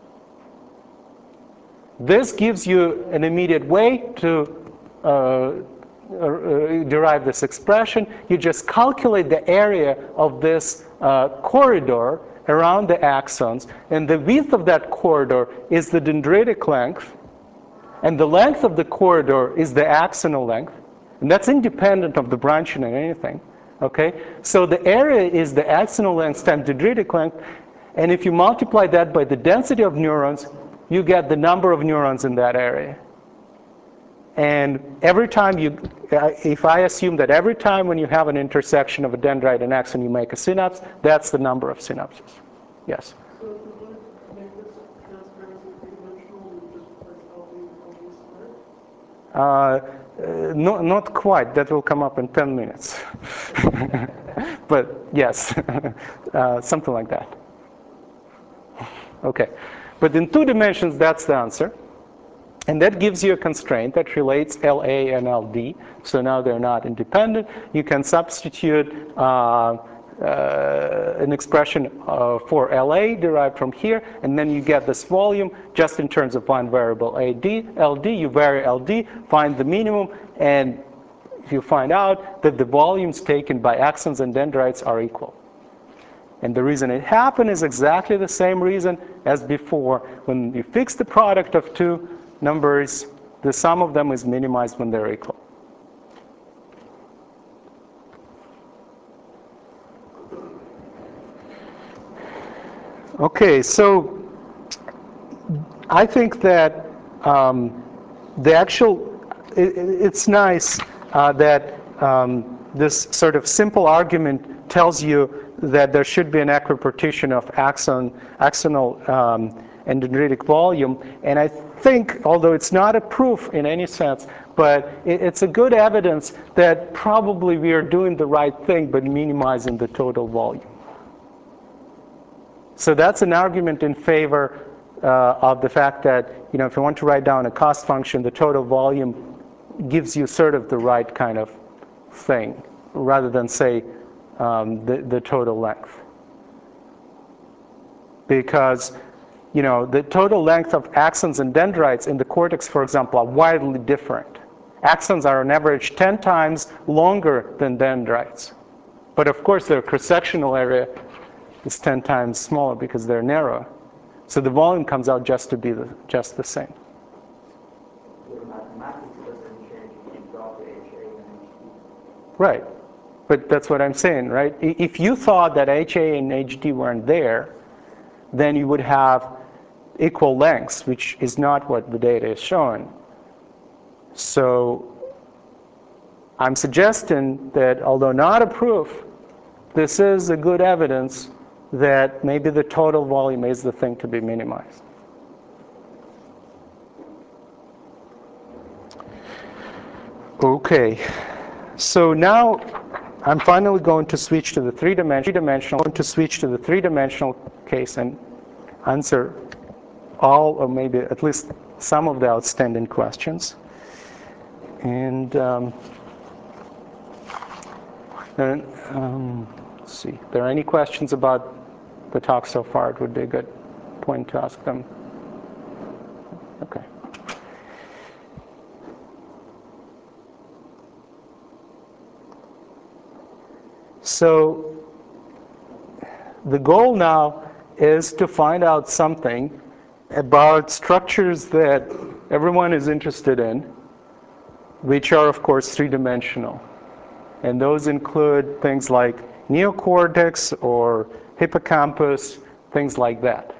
This gives you an immediate way to uh, Uh, derive this expression. You just calculate the area of this uh, corridor around the axons, and the width of that corridor is the dendritic length, and the length of the corridor is the axonal length, and that's independent of the branching and anything. Okay, so the area is the axonal length times dendritic length, and if you multiply that by the density of neurons, you get the number of neurons in that area. And every time you, if I assume that every time when you have an intersection of a dendrite and axon you make a synapse, that's the number of synapses. Yes? So if we want to make this transparency three-dimensional, we just replace L B with L B squared? Uh, uh, no, not quite. That will come up in ten minutes. But yes, uh, something like that. Okay. But in two dimensions, that's the answer. And that gives you a constraint that relates L A and L D. So now they're not independent. You can substitute uh, uh, an expression uh, for L A derived from here, and then you get this volume just in terms of one variable A D, L D. You vary L D, find the minimum, and you find out that the volumes taken by axons and dendrites are equal. And the reason it happened is exactly the same reason as before. When you fix the product of two numbers, the sum of them is minimized when they're equal. Okay, so I think that um, the actual, it, it's nice uh, that um, this sort of simple argument tells you that there should be an equipartition of axon, axonal um, and dendritic volume. And I think, although it's not a proof in any sense, but it, it's a good evidence that probably we are doing the right thing, but minimizing the total volume. So that's an argument in favor uh, of the fact that, you know, if you want to write down a cost function, the total volume gives you sort of the right kind of thing, rather than, say, um, the, the total length. Because, you know, the total length of axons and dendrites in the cortex, for example, are widely different. Axons are on average ten times longer than dendrites. But of course, their cross-sectional area is ten times smaller because they're narrow. So the volume comes out just to be the, just the same. The mathematics doesn't change if you drop the H A and H D. Right. But that's what I'm saying, right? If you thought that H A and H D weren't there, then you would have equal lengths, which is not what the data is showing. So I'm suggesting that, although not a proof, this is a good evidence that maybe the total volume is the thing to be minimized. Okay, so now I'm finally going to switch to the three-dimensional, going to switch to the three-dimensional case and answer all, or maybe at least some of the outstanding questions. And, um, and um, let's see, if there are any questions about the talk so far, it would be a good point to ask them. Okay. So the goal now is to find out something about structures that everyone is interested in, which are, of course, three-dimensional. And those include things like neocortex or hippocampus, things like that.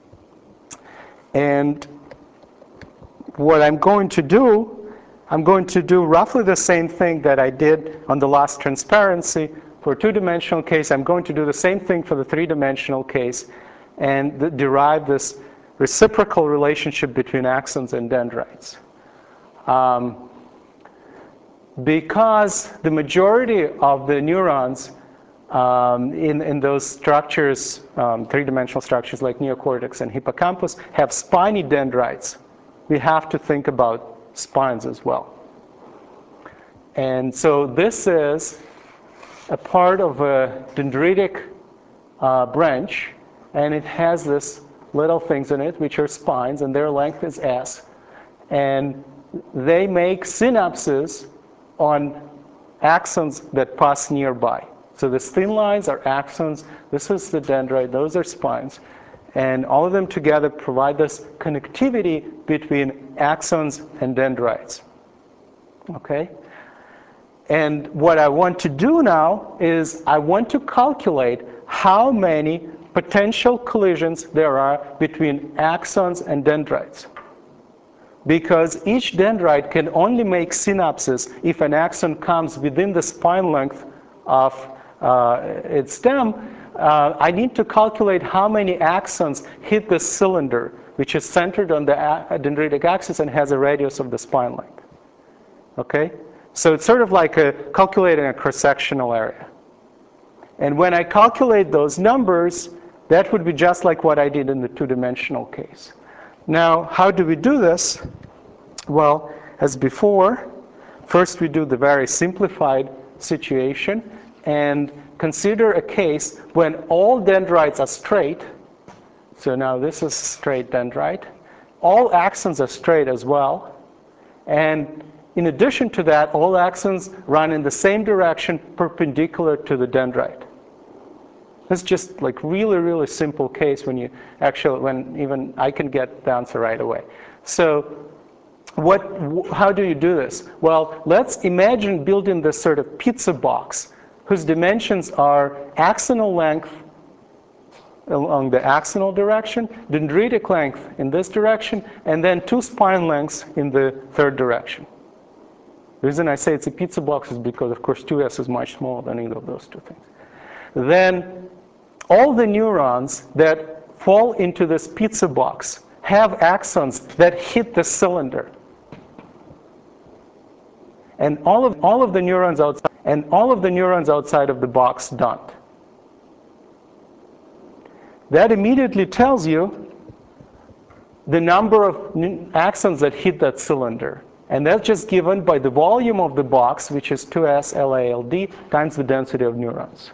And what I'm going to do, I'm going to do roughly the same thing that I did on the last transparency. For a two-dimensional case, I'm going to do the same thing for the three-dimensional case and th- derive this reciprocal relationship between axons and dendrites. Um, because the majority of the neurons um, in, in those structures, um, three-dimensional structures like neocortex and hippocampus, have spiny dendrites, we have to think about spines as well. And so this is a part of a dendritic uh, branch, and it has this little things in it, which are spines, and their length is S. And they make synapses on axons that pass nearby. So these thin lines are axons, this is the dendrite, those are spines. And all of them together provide this connectivity between axons and dendrites. Okay? And what I want to do now is I want to calculate how many potential collisions there are between axons and dendrites. Because each dendrite can only make synapses if an axon comes within the spine length of uh, its stem. Uh, I need to calculate how many axons hit the cylinder, which is centered on the dendritic axis and has a radius of the spine length. Okay? So it's sort of like a calculating a cross-sectional area. And when I calculate those numbers, that would be just like what I did in the two-dimensional case. Now, how do we do this? Well, as before, first we do the very simplified situation and consider a case when all dendrites are straight. So now this is straight dendrite. All axons are straight as well. And in addition to that, all axons run in the same direction perpendicular to the dendrite. This is just like really, really simple case when you actually, when even I can get the answer right away. So what, how do you do this? Well, let's imagine building this sort of pizza box whose dimensions are axonal length along the axonal direction, dendritic length in this direction, and then two spine lengths in the third direction. The reason I say it's a pizza box is because, of course, two S is much smaller than either of those two things. Then all the neurons that fall into this pizza box have axons that hit the cylinder. And all of, all of the neurons outside, and all of the neurons outside of the box don't. That immediately tells you the number of axons that hit that cylinder. And that's just given by the volume of the box, which is two S L A L D, times the density of neurons.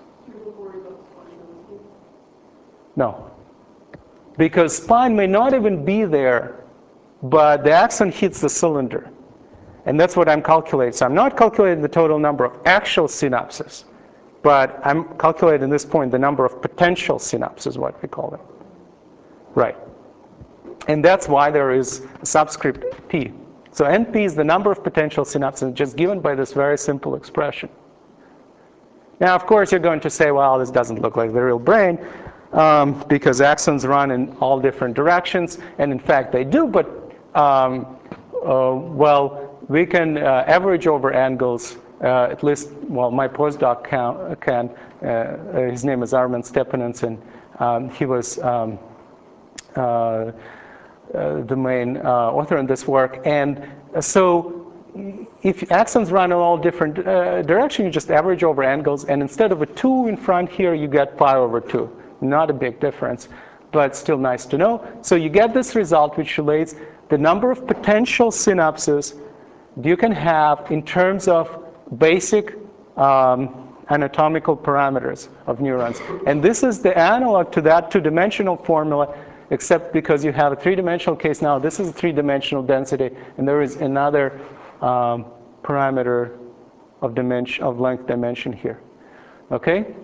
No. Because spine may not even be there, but the axon hits the cylinder. And that's what I'm calculating. So I'm not calculating the total number of actual synapses, but I'm calculating at this point the number of potential synapses, what we call them. Right. And that's why there is a subscript P. So N P is the number of potential synapses just given by this very simple expression. Now, of course, you're going to say, well, this doesn't look like the real brain, um, because axons run in all different directions, and in fact they do, but um, uh, well, we can uh, average over angles, uh, at least, well, my postdoc can, can uh, his name is Armen Stepanens, and um, he was um, uh, Uh, the main uh, author in this work. And so if axons run in all different uh, directions, you just average over angles, and instead of a two in front here, you get pi over two. Not a big difference, but still nice to know. So you get this result, which relates the number of potential synapses you can have in terms of basic um, anatomical parameters of neurons. And this is the analog to that two-dimensional formula, except because you have a three-dimensional case now. This is a three-dimensional density, and there is another um, parameter of dimension, of length dimension here. Okay?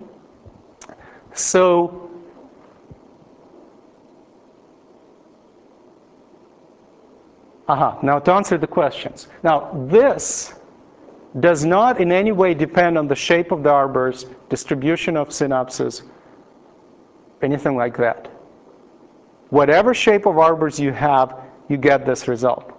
So aha, now to answer the questions. Now this does not in any way depend on the shape of the arbors, distribution of synapses, anything like that. Whatever shape of arbors you have, you get this result.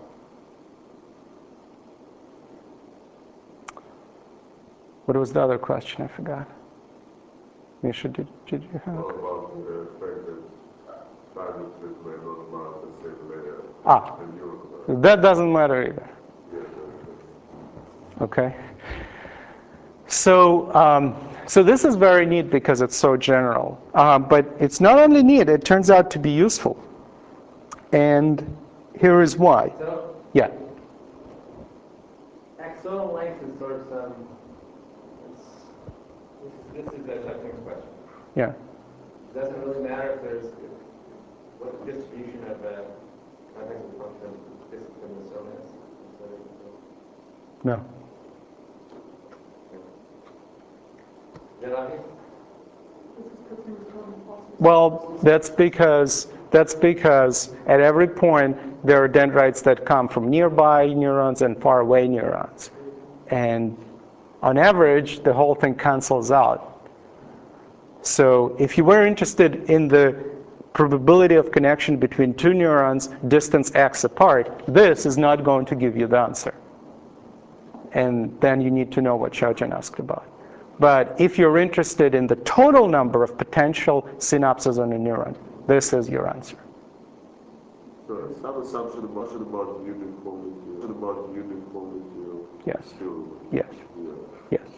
What was the other question? I forgot. Misha, did, did you have? What about the fact that sinuses may not mount the same layer Ah, in Europe? that doesn't matter either. Okay. So, um, so this is very neat because it's so general. Uh, but it's not only neat, it turns out to be useful. And here is why. So, Yeah. axonal length is sort of some, it's, this is, this is the next question. Yeah. It doesn't really matter if there's, if, what the distribution of a cognitive function discipline is so is. No. Is that obvious? Well, that's because that's because at every point there are dendrites that come from nearby neurons and far away neurons, and on average the whole thing cancels out. So if you were interested in the probability of connection between two neurons distance x apart, this is not going to give you the answer. And then you need to know what Xiaojian asked about. But if you're interested in the total number of potential synapses on a neuron, this is your answer. So some assumption about, about uniformity, about uniformity. Yes. To, Yes. yeah. Yes.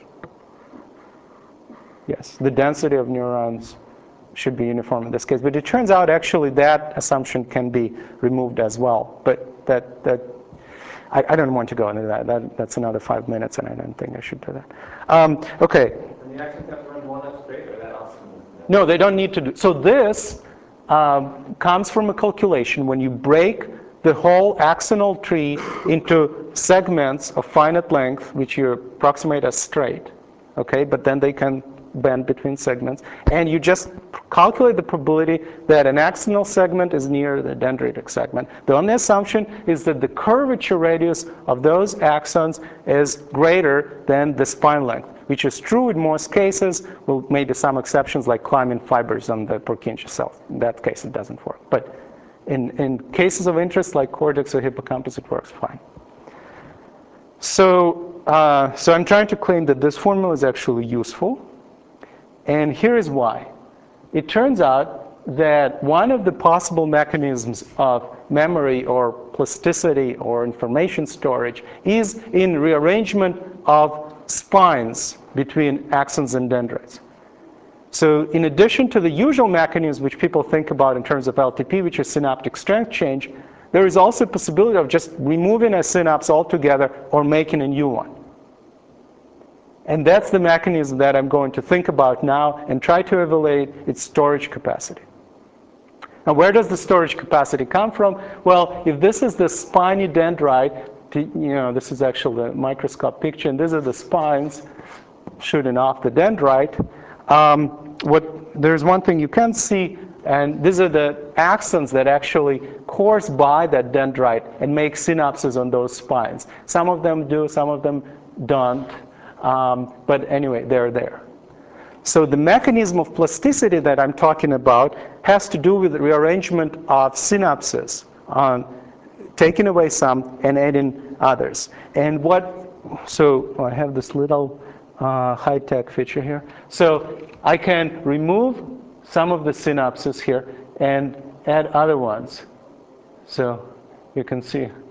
Yes. The density of neurons should be uniform in this case. But it turns out actually that assumption can be removed as well. But that that I, I don't want to go into that. that. That's another five minutes, and I don't think I should do that. Um, okay. And the axons have to run one up straight, or that also? No, they don't need to do. So this um, comes from a calculation. When you break the whole axonal tree into segments of finite length, which you approximate as straight, okay, but then they can bend between segments, and you just calculate the probability that an axonal segment is near the dendritic segment. The only assumption is that the curvature radius of those axons is greater than the spine length, which is true in most cases. Well, maybe some exceptions like climbing fibers on the Purkinje cells. In that case, it doesn't work. But in, in cases of interest like cortex or hippocampus, it works fine. So, uh, so I'm trying to claim that this formula is actually useful. And here is why. It turns out that one of the possible mechanisms of memory or plasticity or information storage is in rearrangement of spines between axons and dendrites. So in addition to the usual mechanisms which people think about in terms of L T P, which is synaptic strength change, there is also a possibility of just removing a synapse altogether or making a new one. And that's the mechanism that I'm going to think about now and try to evaluate its storage capacity. Now, where does the storage capacity come from? Well, if this is the spiny dendrite, you know, this is actually the microscope picture, and these are the spines shooting off the dendrite. Um, what, there's one thing you can see, and these are the axons that actually course by that dendrite and make synapses on those spines. Some of them do, some of them don't. Um, but anyway, they're there. So the mechanism of plasticity that I'm talking about has to do with the rearrangement of synapses, on taking away some and adding others. And what, so I have this little uh, high-tech feature here. So I can remove some of the synapses here and add other ones. So you can see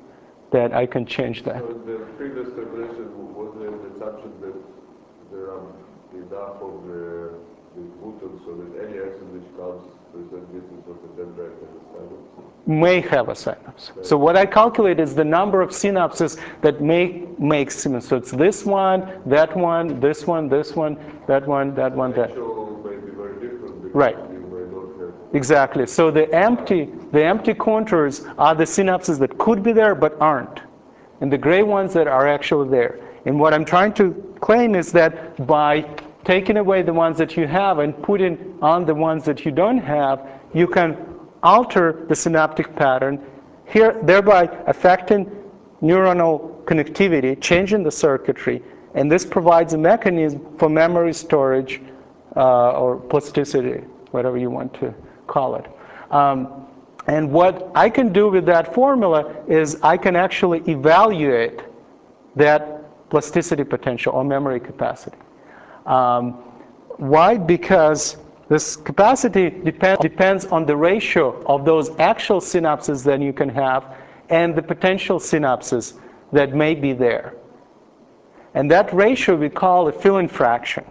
that I can change that. So the previous calculation was the assumption that there are enough of the, the photons so that any action which comes present distance of the dendrite and the synapse May have a synapse. So what I calculate is the number of synapses that make make synapse. So it's this one, that one, this one, this one, that one, that one, that. Actual may be very different because Right. you may not have. Exactly. So the empty the empty contours are the synapses that could be there but aren't, and the gray ones that are actually there. And what I'm trying to claim is that by taking away the ones that you have and putting on the ones that you don't have, you can alter the synaptic pattern, here thereby affecting neuronal connectivity, changing the circuitry, and this provides a mechanism for memory storage uh, or plasticity, whatever you want to call it. Um, and what I can do with that formula is I can actually evaluate that plasticity potential or memory capacity. Um, why? Because this capacity depend, depends on the ratio of those actual synapses that you can have and the potential synapses that may be there. And that ratio we call a filling fraction,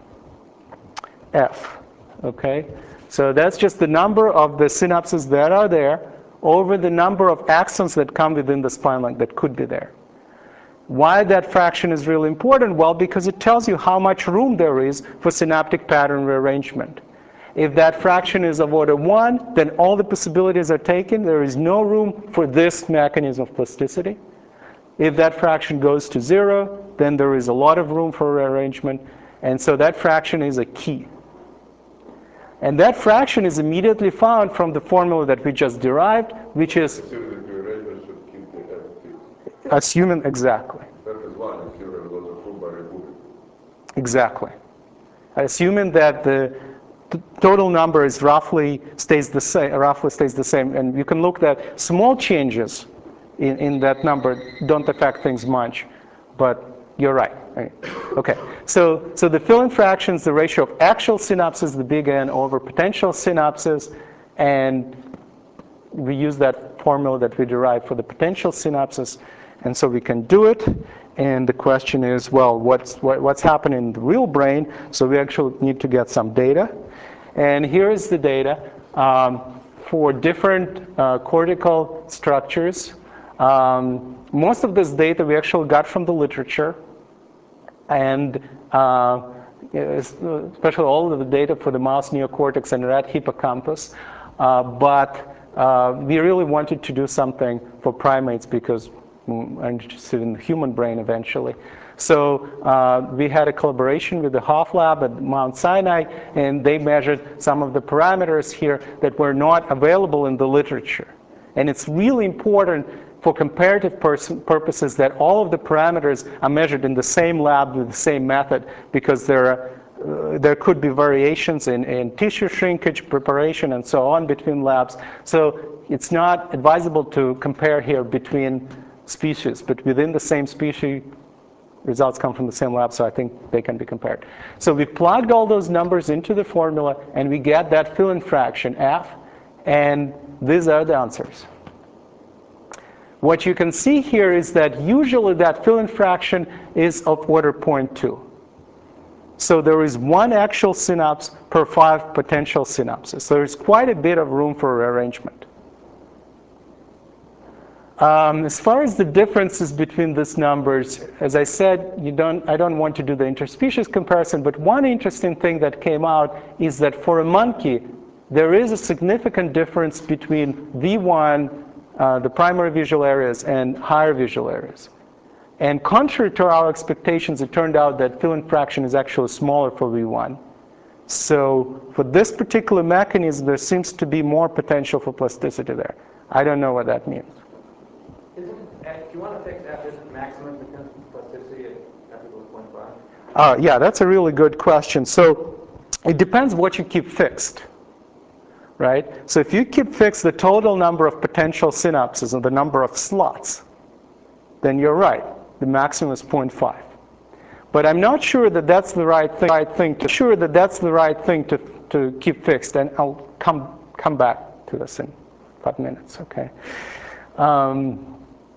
F. Okay? So that's just the number of the synapses that are there over the number of axons that come within the spine length that could be there. Why that fraction is really important? Well, because it tells you how much room there is for synaptic pattern rearrangement. If that fraction is of order one, then all the possibilities are taken. There is no room for this mechanism of plasticity. If that fraction goes to zero, then there is a lot of room for rearrangement. And so that fraction is a key. And that fraction is immediately found from the formula that we just derived, which is Assuming that the arrangement should keep the F fixed. assuming exactly. That is one, assuming it was approved by removing. Exactly. Assuming that the t- total number is roughly stays the same, roughly stays the same, and you can look that small changes in, in that number don't affect things much, but you're right. Right. Okay. So so the filling fraction is the ratio of actual synapses, the big N, over potential synapses, and we use that formula that we derived for the potential synapses, and so we can do it. And the question is, well, what's what, what's happening in the real brain? So we actually need to get some data, and here is the data um, for different uh, cortical structures. Um, most of this data we actually got from the literature, and uh, especially all of the data for the mouse neocortex and rat hippocampus. Uh, but uh, we really wanted to do something for primates because I'm interested in the human brain eventually. So uh, we had a collaboration with the Hoff Lab at Mount Sinai, and they measured some of the parameters here that were not available in the literature. And it's really important for comparative purposes that all of the parameters are measured in the same lab with the same method, because there are Uh, there could be variations in, in tissue shrinkage, preparation, and so on between labs. So it's not advisable to compare here between species, but within the same species, results come from the same lab, so I think they can be compared. So we plugged all those numbers into the formula, and we get that filling fraction, F, and these are the answers. What you can see here is that usually that filling fraction is of order zero point two. So there is one actual synapse per five potential synapses. So there's quite a bit of room for rearrangement. Um, as far as the differences between these numbers, as I said, you don't, I don't want to do the interspecies comparison, but one interesting thing that came out is that for a monkey, there is a significant difference between V one, uh, the primary visual areas, and higher visual areas. And contrary to our expectations, it turned out that filling fraction is actually smaller for V one. So for this particular mechanism, there seems to be more potential for plasticity there. I don't know what that means. Isn't, if you want to fix F, isn't maximum plasticity at F equals zero point five? Uh, yeah, that's a really good question. So it depends what you keep fixed, right? So if you keep fixed the total number of potential synapses and the number of slots, then you're right. The maximum is zero point five. But I'm not sure that that's the right thing, right thing to sure that that's the right thing to, to keep fixed, and I'll come come back to this in five minutes, okay? Um,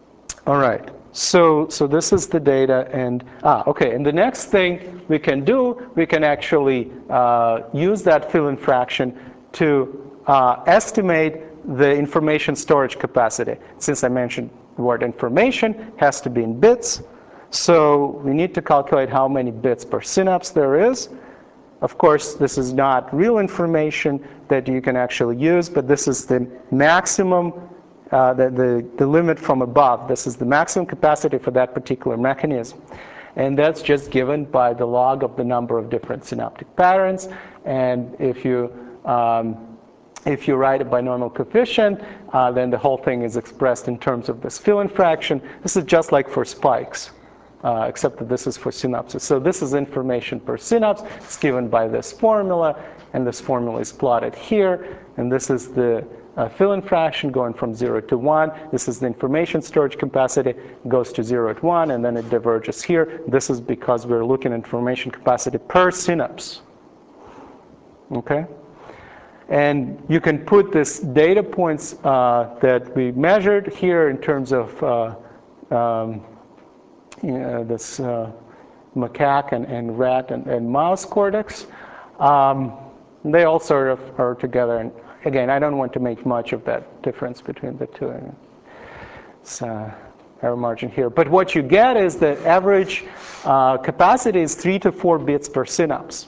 All right. So, so this is the data, and ah, okay. And the next thing we can do, we can actually uh, use that fill-in fraction to uh, estimate the information storage capacity. Since I mentioned the word information, has to be in bits. So we need to calculate how many bits per synapse there is. Of course, this is not real information that you can actually use, but this is the maximum. Uh, the, the, the limit from above. This is the maximum capacity for that particular mechanism. And that's just given by the log of the number of different synaptic patterns. And if you, um, if you write a binomial coefficient, uh, then the whole thing is expressed in terms of this fill-in fraction. This is just like for spikes, uh, except that this is for synapses. So this is information per synapse. It's given by this formula, and this formula is plotted here. And this is the Uh, fill-in fraction going from zero to one. This is the information storage capacity, goes to zero to one, and then it diverges here. This is because we're looking at information capacity per synapse. Okay? And you can put this data points uh, that we measured here in terms of uh, um, you know, this uh, macaque and, and rat and, and mouse cortex. Um, they all sort of are together. And again, I don't want to make much of that difference between the two. It's uh, error margin here. But what you get is that average uh, capacity is three to four bits per synapse.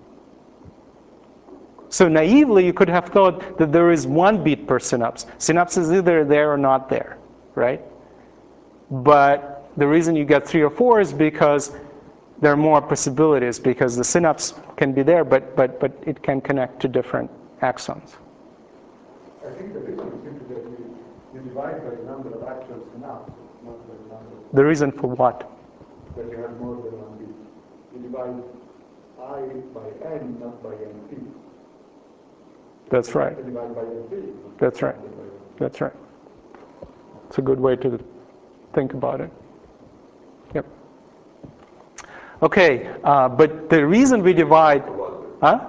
So naively, you could have thought that there is one bit per synapse. Synapse is either there or not there, right? But the reason you get three or four is because there are more possibilities, because the synapse can be there, but, but, but it can connect to different axons. I think the reason is simply that you, you divide by the number of actual synapses, not by the number of... The reason for what? That you have more than one bit. You divide I by n, not by np. That's right. You divide by np. That's right. That's right. It's a good way to think about it. Yep. Okay, uh, but the reason we divide... Huh?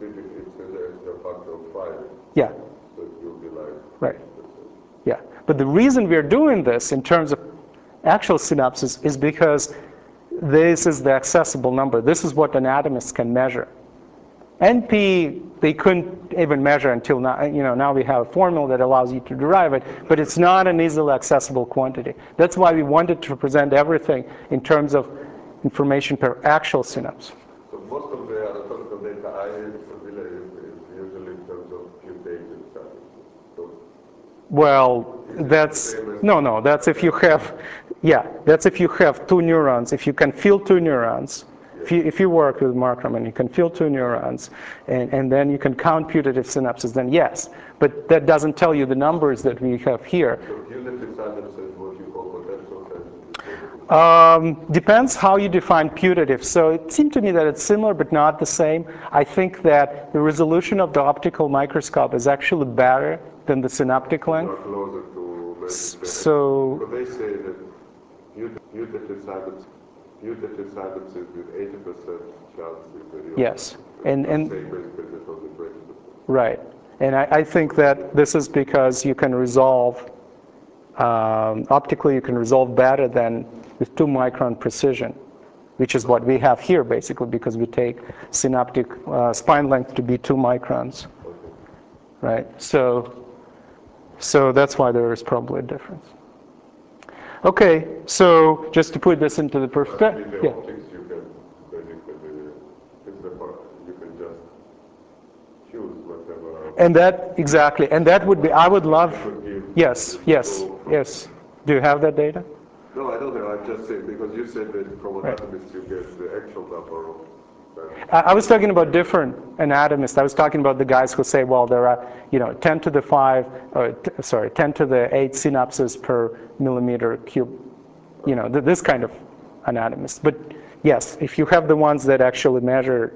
Yeah. Right. Yeah. But the reason we're doing this in terms of actual synapses is because this is the accessible number. This is what anatomists can measure. N P, they couldn't even measure until now. You know, now we have a formula that allows you to derive it, but it's not an easily accessible quantity. That's why we wanted to represent everything in terms of information per actual synapse. So most of the anatomical data I is usually in terms of mutated status. So well, that's, no, no, that's if you have, yeah, that's if you have two neurons. If you can feel two neurons, if you, if you work with Markram and you can feel two neurons, and, and then you can count putative synapses, then yes. But that doesn't tell you the numbers that we have here. So putative synapse is what you call potential synapse. Um, depends how you define putative. So it seemed to me that it's similar but not the same. I think that the resolution of the optical microscope is actually better than the synaptic length. Closer to so, so they say that putative synapse, putative synapses with eighty percent chance is the real. Yes, and and say basically that on the brain. Right, and I, I think that this is because you can resolve um, optically. You can resolve better than with two micron precision, which is what we have here basically, because we take synaptic uh, spine length to be two microns. Okay. Right, so. So that's why there is probably a difference. Okay, so just to put this into the perspective, the yeah. optics you can basically, it's the part, you can just choose whatever. And that, exactly, and that would be, I would love, yes, yes, yes. Do you have that data? No, I don't know, I'm just saying, because you said that from Right. anatomists you get the actual number of. I I was talking about different anatomists. I was talking about the guys who say, well, there are, you know, ten to the five, or t sorry, ten to the eight synapses per millimeter cube. You know, th this kind of anatomist. But yes, if you have the ones that actually measure,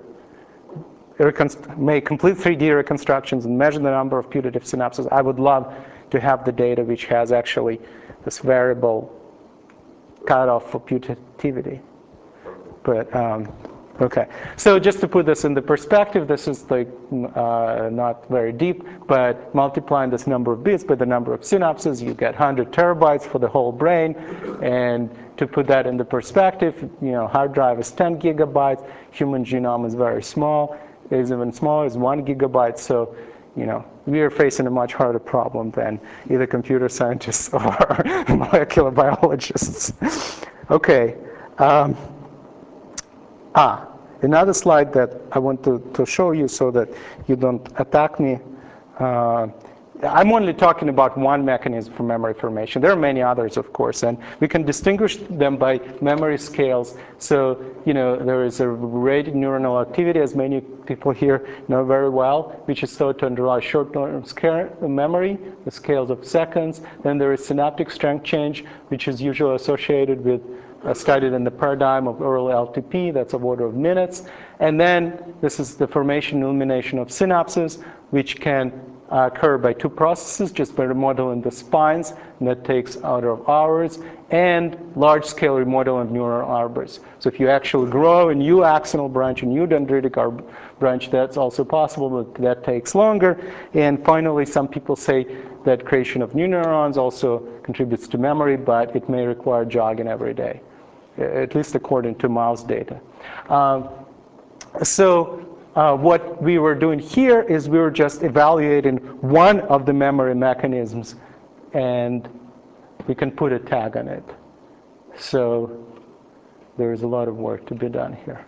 make complete three D reconstructions and measure the number of putative synapses, I would love to have the data which has actually this variable cutoff for putativity. But um, Okay, so just to put this into perspective, this is like uh, not very deep, but multiplying this number of bits by the number of synapses, you get one hundred terabytes for the whole brain. And to put that into perspective, you know, hard drive is ten gigabytes, human genome is very small, it is even smaller, it's one gigabyte. So, you know, we are facing a much harder problem than either computer scientists or molecular biologists. Okay. Um, ah, another slide that I want to, to show you so that you don't attack me. Uh, I'm only talking about one mechanism for memory formation. There are many others, of course, and we can distinguish them by memory scales. So, you know, there is a rate of neuronal activity, as many people here know very well, which is thought to underlie short-term memory, the scales of seconds. Then there is synaptic strength change, which is usually associated with, uh, studied in the paradigm of early L T P, that's of order of minutes. And then this is the formation and illumination of synapses, which can Uh, occur by two processes, just by remodeling the spines, and that takes order of hours, and large-scale remodeling of neural arbors. So if you actually grow a new axonal branch, a new dendritic branch, that's also possible, but that takes longer. And finally, some people say that creation of new neurons also contributes to memory, but it may require jogging every day, at least according to mouse data. Um, so. Uh, what we were doing here is we were just evaluating one of the memory mechanisms, and we can put a tag on it. So there's a lot of work to be done here.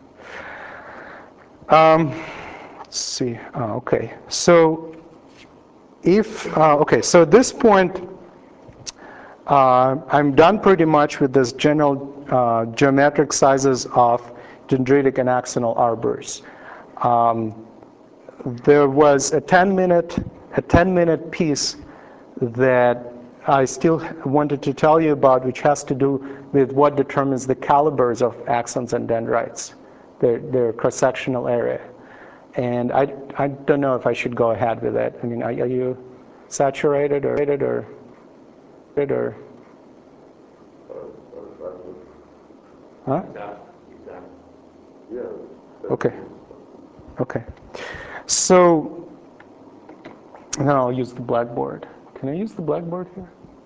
Um, let's see. Oh, okay. So if uh, okay, so at this point, uh, I'm done pretty much with this general uh, geometric sizes of dendritic and axonal arbors. Um, there was a ten minute a ten minute piece that I still wanted to tell you about, which has to do with what determines the calibers of axons and dendrites, their, their cross-sectional area. And I, I don't know if I should go ahead with it. I mean, are, are you saturated or or or? Huh? Yeah. Okay. Okay. So now I'll use the Blackboard. Can I use the Blackboard here?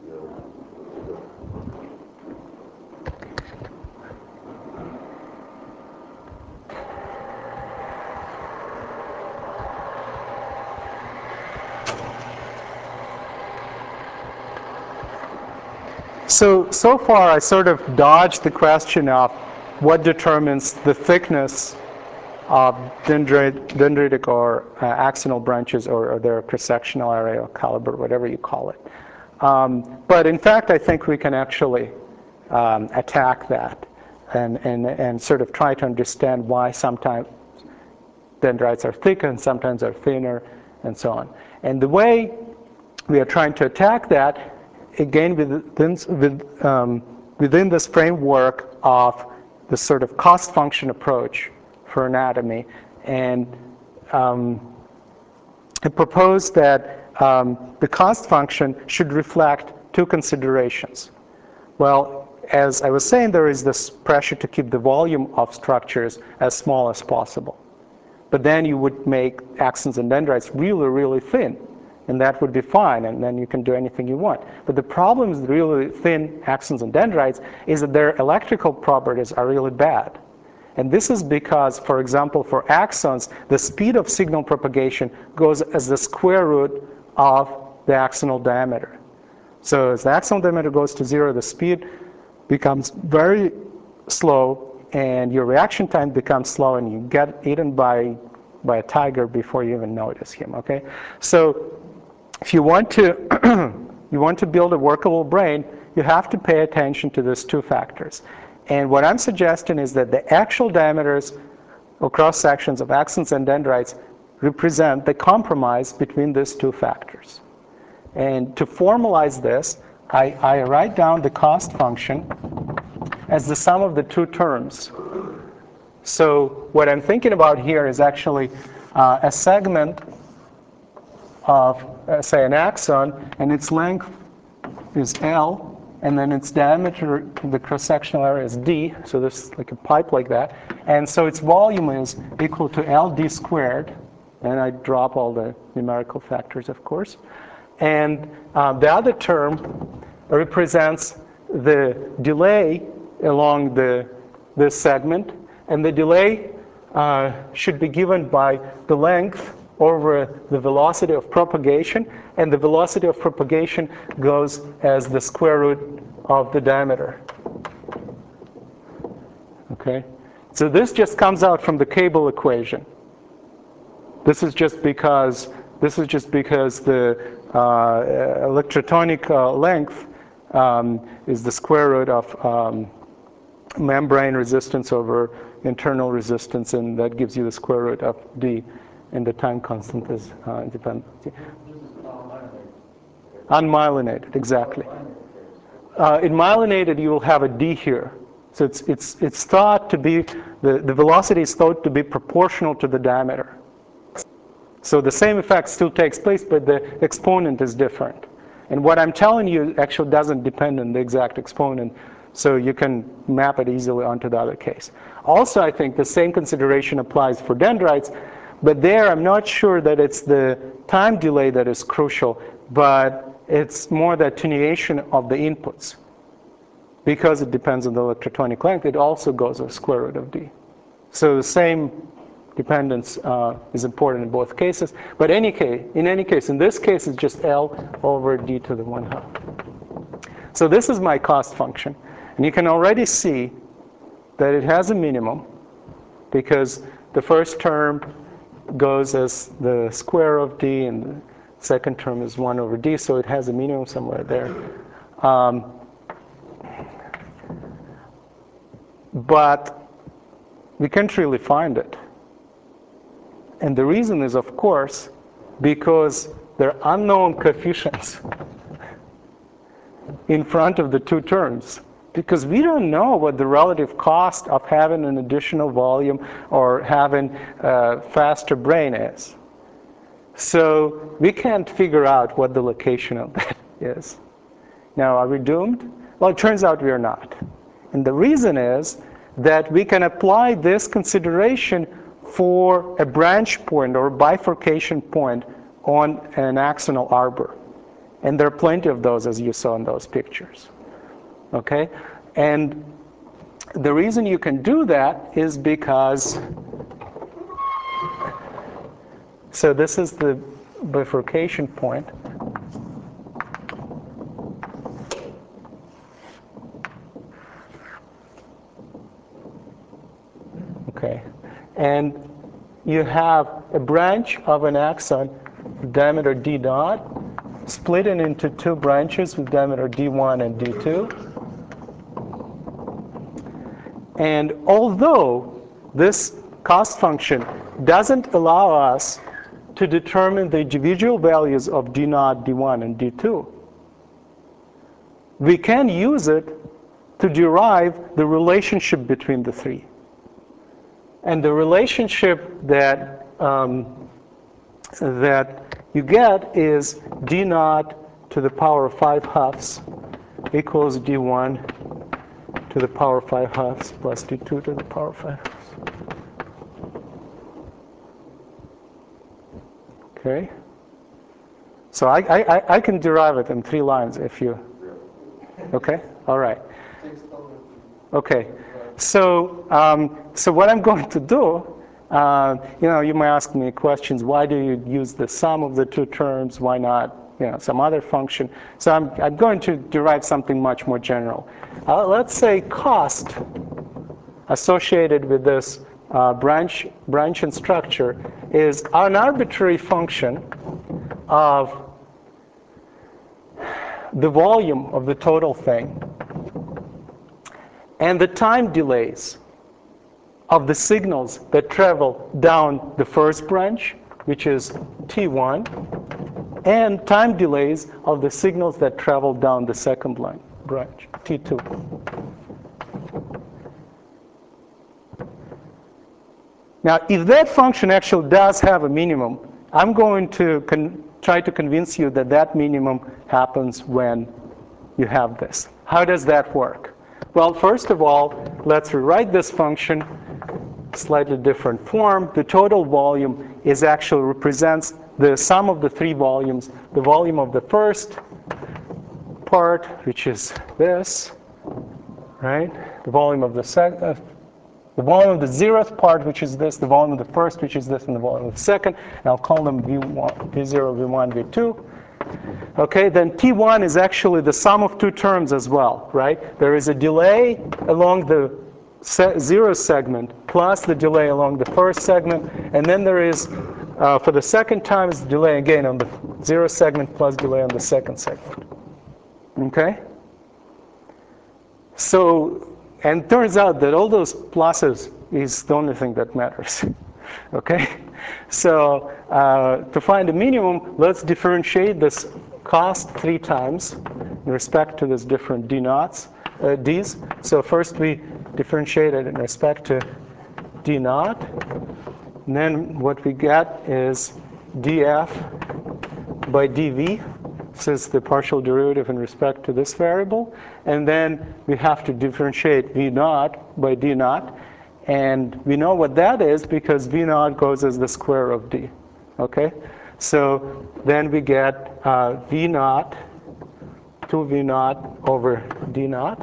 So, so far I sort of dodged the question of what determines the thickness of dendrit, dendritic or uh, axonal branches, or, or their cross-sectional area or caliber, whatever you call it. Um, but in fact, I think we can actually um, attack that and, and, and sort of try to understand why sometimes dendrites are thicker and sometimes are thinner and so on. And the way we are trying to attack that, again, within, with, um, within this framework of the sort of cost function approach for anatomy, and um, I propose that um, the cost function should reflect two considerations. Well, as I was saying, there is this pressure to keep the volume of structures as small as possible. But then you would make axons and dendrites really, really thin, and that would be fine, and then you can do anything you want. But the problem with really thin axons and dendrites is that their electrical properties are really bad. And this is because, for example, for axons, the speed of signal propagation goes as the square root of the axonal diameter. So as the axonal diameter goes to zero, the speed becomes very slow, and your reaction time becomes slow, and you get eaten by, by a tiger before you even notice him, okay? So if you want to, you want to build a workable brain, you have to pay attention to these two factors. And what I'm suggesting is that the actual diameters or cross-sections of axons and dendrites represent the compromise between these two factors. And to formalize this, I, I write down the cost function as the sum of the two terms. So what I'm thinking about here is actually uh, a segment of, uh, say, an axon, and its length is L, and then its diameter, the cross-sectional area is d, so there's like a pipe like that, and so its volume is equal to L d squared, and I drop all the numerical factors, of course. And uh, the other term represents the delay along the this segment, and the delay uh, should be given by the length over the velocity of propagation, and the velocity of propagation goes as the square root of the diameter. Okay? So this just comes out from the cable equation. This is just because this is just because the uh, electrotonic uh, length um, is the square root of um, membrane resistance over internal resistance, and that gives you the square root of d, and the time constant is uh, independent. Unmyelinated, exactly. Uh, in myelinated, you will have a d here. So it's it's it's thought to be the the velocity is thought to be proportional to the diameter. So the same effect still takes place, but the exponent is different. And what I'm telling you actually doesn't depend on the exact exponent, so you can map it easily onto the other case. Also, I think the same consideration applies for dendrites, but there I'm not sure that it's the time delay that is crucial, but it's more the attenuation of the inputs. Because it depends on the electrotonic length, it also goes as square root of d. So the same dependence uh, is important in both cases. But any case, in any case, in this case, it's just L over d to the one half. So this is my cost function. And you can already see that it has a minimum because the first term goes as the square of d, and the second term is one over d, so it has a minimum somewhere there. Um, but we can't really find it. And the reason is, of course, because there are unknown coefficients in front of the two terms. Because we don't know what the relative cost of having an additional volume or having a faster brain is. So we can't figure out what the location of that is. Now, are we doomed? Well, it turns out we are not. And the reason is that we can apply this consideration for a branch point or a bifurcation point on an axonal arbor. And there are plenty of those, as you saw in those pictures. Okay? And the reason you can do that is because, so this is the bifurcation point. Okay. And you have a branch of an axon, diameter d dot, split it into two branches with diameter d one and d two. And although this cost function doesn't allow us to determine the individual values of d naught, d one, and d two, we can use it to derive the relationship between the three. And the relationship that um, that you get is d naught to the power of five halves equals d one to the power of five halves plus d two to the power of five halves. Okay? So I, I, I can derive it in three lines if you... Okay? All right. Okay. So, um, so what I'm going to do, uh, you know, you may ask me questions, why do you use the sum of the two terms? Why not, you know, some other function? So I'm, I'm going to derive something much more general. Uh, let's say cost associated with this uh, branch, branch and structure is an arbitrary function of the volume of the total thing and the time delays of the signals that travel down the first branch, which is T one, and time delays of the signals that travel down the second line, branch, T two. Now, if that function actually does have a minimum, I'm going to con try to convince you that that minimum happens when you have this. How does that work? Well, first of all, let's rewrite this function, slightly different form. The total volume is actually represents the sum of the three volumes, the volume of the first part, which is this, right? The volume of the second, uh, the volume of the zeroth part, which is this, the volume of the first, which is this, and the volume of the second. And I'll call them V one, V zero, V one, V two. Okay, then T one is actually the sum of two terms as well, right? There is a delay along the se zero segment plus the delay along the first segment, and then there is, uh, for the second time, is the delay again on the zero segment plus delay on the second segment. Okay? So, and turns out that all those pluses is the only thing that matters. Okay? So, uh, to find a minimum, let's differentiate this cost three times in respect to this different d naughts, uh, d's. So first we differentiate it in respect to d naught. And then what we get is df by dv. This is the partial derivative in respect to this variable. And then we have to differentiate v naught by d naught. And we know what that is because v naught goes as the square of d. Okay? So then we get uh, v naught, two v naught over d naught.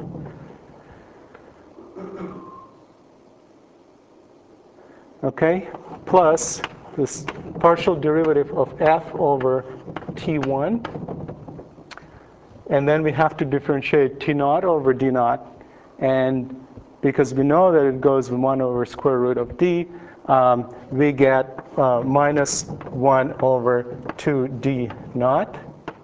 Okay? Plus this partial derivative of f over t one. And then we have to differentiate t naught over d naught. And because we know that it goes one over square root of d, um, we get uh, minus one over two d naught.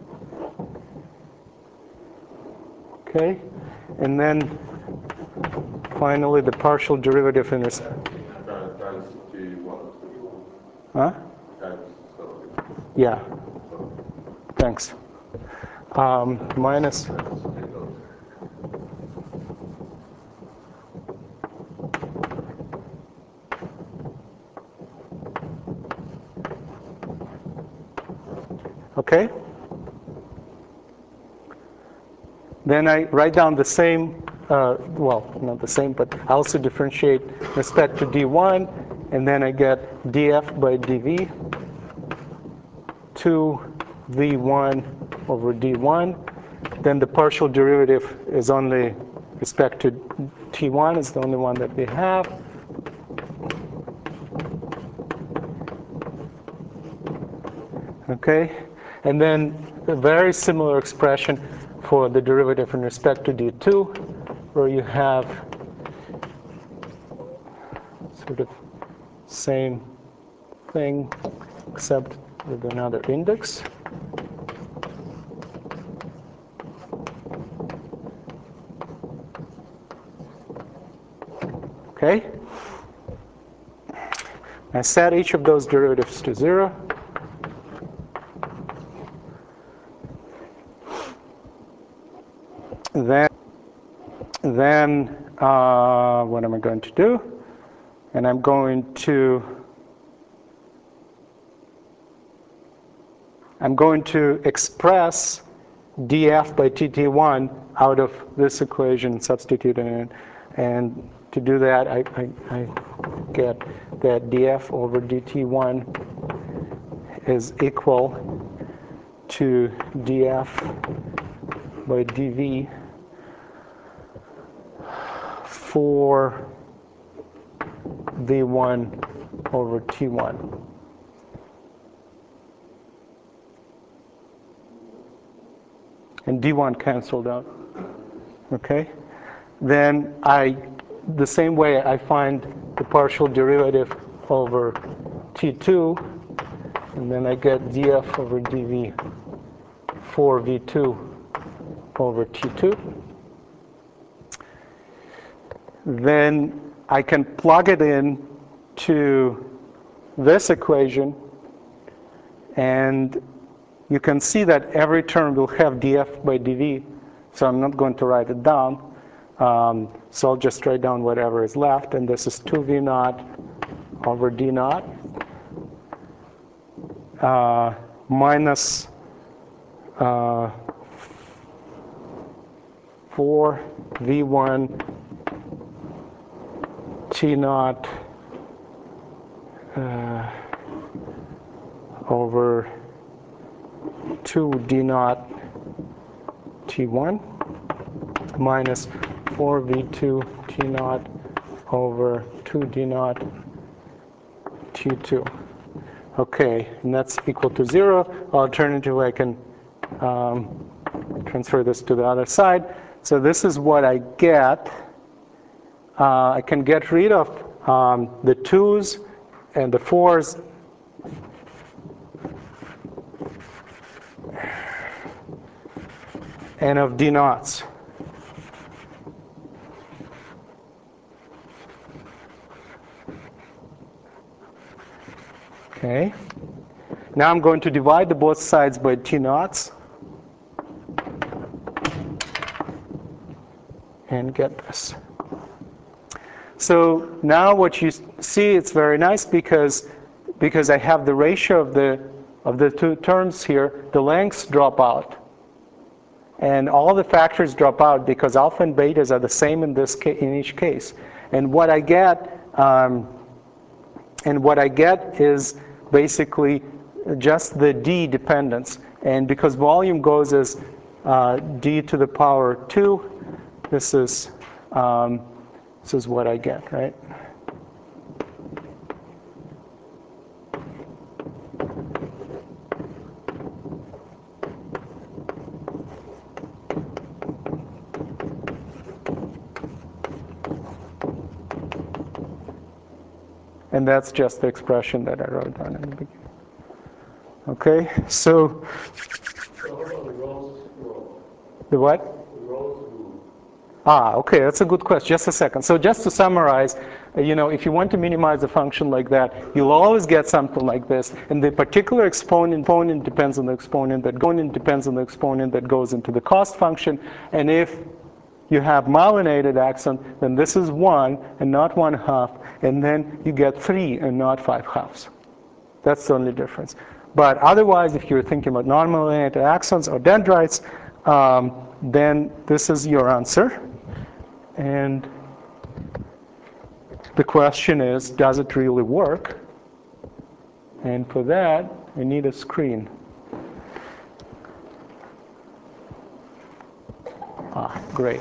Okay? And then finally the partial derivative in this. Huh? Yeah. Thanks. Um, minus. Okay? Then I write down the same, uh, well, not the same, but I also differentiate respect to d one, and then I get df by dv, two v one over d one. Then the partial derivative is only respect to t one, is the only one that we have. Okay? And then a very similar expression for the derivative in respect to d two, where you have sort of same thing, except with another index. Okay? I set each of those derivatives to zero. Then, then uh, what am I going to do? And I'm going to I'm going to express df by t t one out of this equation, substitute in it, and to do that, I, I, I get that df over dt one is equal to df by dv for v one over t one. And d one canceled out. Okay? Then I, the same way I find the partial derivative over t two, and then I get df over dv for v two over t two. Then I can plug it in to this equation, and you can see that every term will have df by dv, so I'm not going to write it down. Um, so I'll just write down whatever is left, and this is two v naught over d naught uh, minus uh, four V one T naught uh, over two D naught T one minus four V two T naught over two D naught T two. Okay, and that's equal to zero. Alternatively, I can um, transfer this to the other side. So this is what I get. Uh, I can get rid of um, the twos and the fours and of D naughts. Okay. Now I'm going to divide the both sides by T naughts and get this. So now what you see, it's very nice because because I have the ratio of the of the two terms here, the lengths drop out. And all the factors drop out because alpha and betas are the same in this ca- in each case. And what I get um, and what I get is basically just the D dependence. And because volume goes as uh, D to the power two, this is um, this is what I get, right? And that's just the expression that I wrote down in the beginning. Okay, so So how about the Rolle's rule? the what? The Rolle's rule. Ah, okay, that's a good question. Just a second. So just to summarize, uh, you know, if you want to minimize a function like that, you'll always get something like this. And the particular exponent, exponent depends on the exponent that exponent depends on the exponent that goes into the cost function. And if you have myelinated axon, then this is one and not one half, and then you get three and not five halves. That's the only difference. But otherwise, if you're thinking about non-myelinated axons or dendrites, um, then this is your answer. And the question is, does it really work? And for that, I need a screen. Ah, great.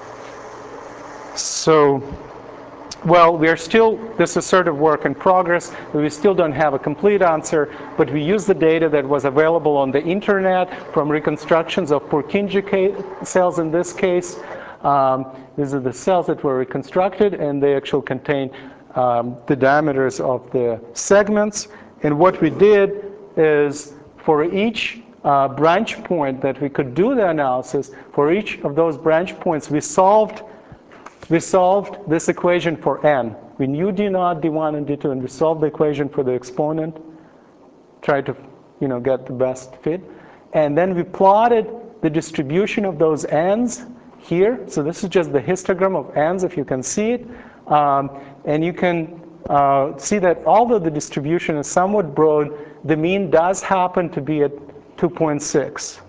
So, well, we are still, this is sort of work in progress. We still don't have a complete answer, but we use the data that was available on the internet from reconstructions of Purkinje cells in this case. Um, these are the cells that were reconstructed, and they actually contain um, the diameters of the segments. And what we did is for each uh, branch point that we could do the analysis, for each of those branch points, we solved We solved this equation for n. We knew D naught, D one, and D two, and we solved the equation for the exponent, tried to, you know, get the best fit. And then we plotted the distribution of those n's here. So this is just the histogram of n's, if you can see it. Um, and you can uh, see that although the distribution is somewhat broad, the mean does happen to be at two point six.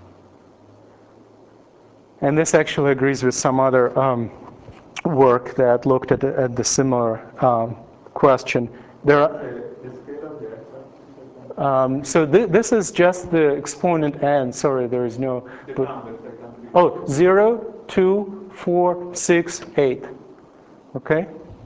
And this actually agrees with some other um, work that looked at the, at the similar um, question. There are, um, so th this is just the exponent n. Sorry, there is no. But, oh, zero, two, four, six, eight. Okay.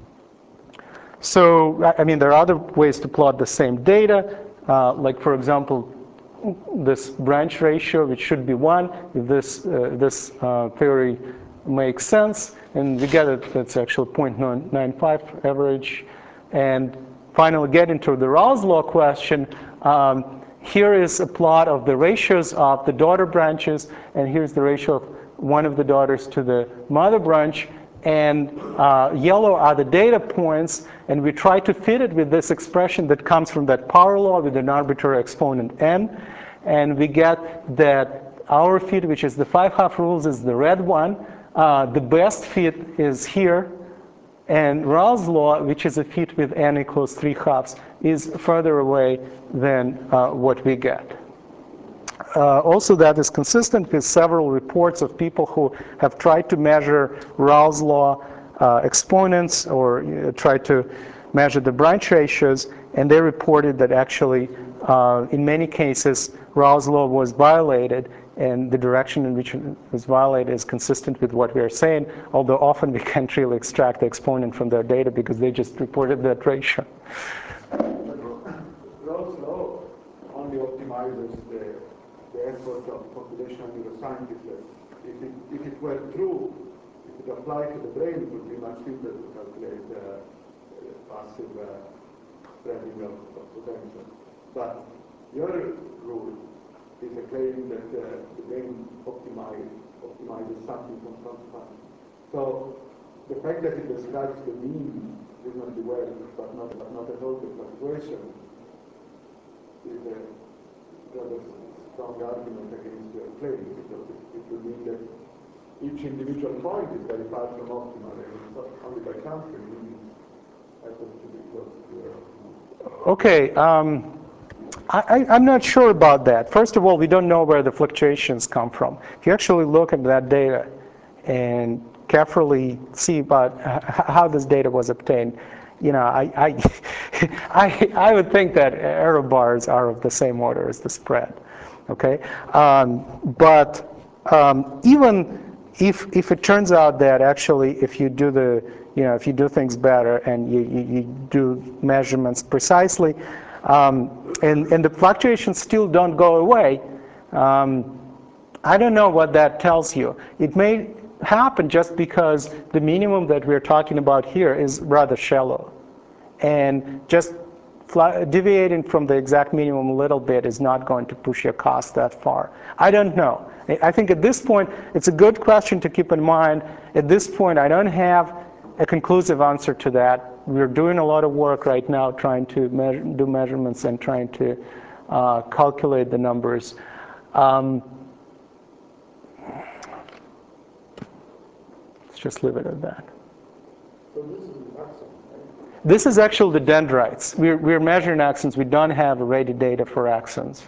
So I mean, there are other ways to plot the same data, uh, like for example, this branch ratio, which should be one. If this uh, this uh, theory makes sense, and we get it, that's actually zero point nine five average. And finally, get into the Rawls law question. Um, here is a plot of the ratios of the daughter branches, and here's the ratio of one of the daughters to the mother branch. And uh, yellow are the data points, and we try to fit it with this expression that comes from that power law with an arbitrary exponent n. And we get that our fit, which is the five half rules, is the red one. Uh, the best fit is here, and Rawls' law, which is a fit with n equals three halves, is further away than uh, what we get. uh, also that is consistent with several reports of people who have tried to measure Raoult's law uh, exponents or uh, tried to measure the branch ratios, and they reported that actually uh, in many cases Raoult's law was violated, and the direction in which it was violated is consistent with what we are saying, although often we can't really extract the exponent from their data because they just reported that ratio. Raoult's law only optimizes the, the effort of computational neuroscientists. If it, if it were true, if it applied to the brain, it would be much simpler to calculate the uh, passive uh, spreading of, of potential. But your rule is a claim that uh, the brain optimize, optimizes something from time to time. So the fact that it describes the mean reasonably well, but not, but not at all the fluctuation, is a rather strong argument against your claim, because it, it would mean that each individual point is very far from optimal, and it's only by chance the mean happens to be close to your optimal. Okay. Um, I, I'm not sure about that. First of all, we don't know where the fluctuations come from. If you actually look at that data and carefully see about how this data was obtained, you know, I, I, I, I would think that error bars are of the same order as the spread, okay? Um, but um, even if, if it turns out that actually if you do the, you know, if you do things better and you, you, you do measurements precisely, um, and, and the fluctuations still don't go away, um, I don't know what that tells you. It may happen just because the minimum that we're talking about here is rather shallow. And just deviating from the exact minimum a little bit is not going to push your cost that far. I don't know. I think at this point, it's a good question to keep in mind. At this point, I don't have a conclusive answer to that. We're doing a lot of work right now trying to measure, do measurements and trying to uh, calculate the numbers. Um, let's just leave it at that. So this is the axon, right? This is actually the dendrites. We're, we're measuring axons. We don't have already data for axons.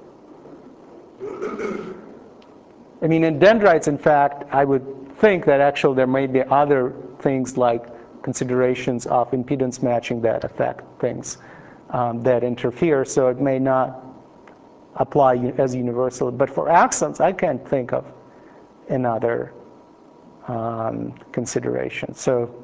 I mean, in dendrites, in fact, I would think that actually there may be other things like considerations of impedance matching that affect things um, that interfere, so it may not apply as universal. But for axons, I can't think of another um, consideration. So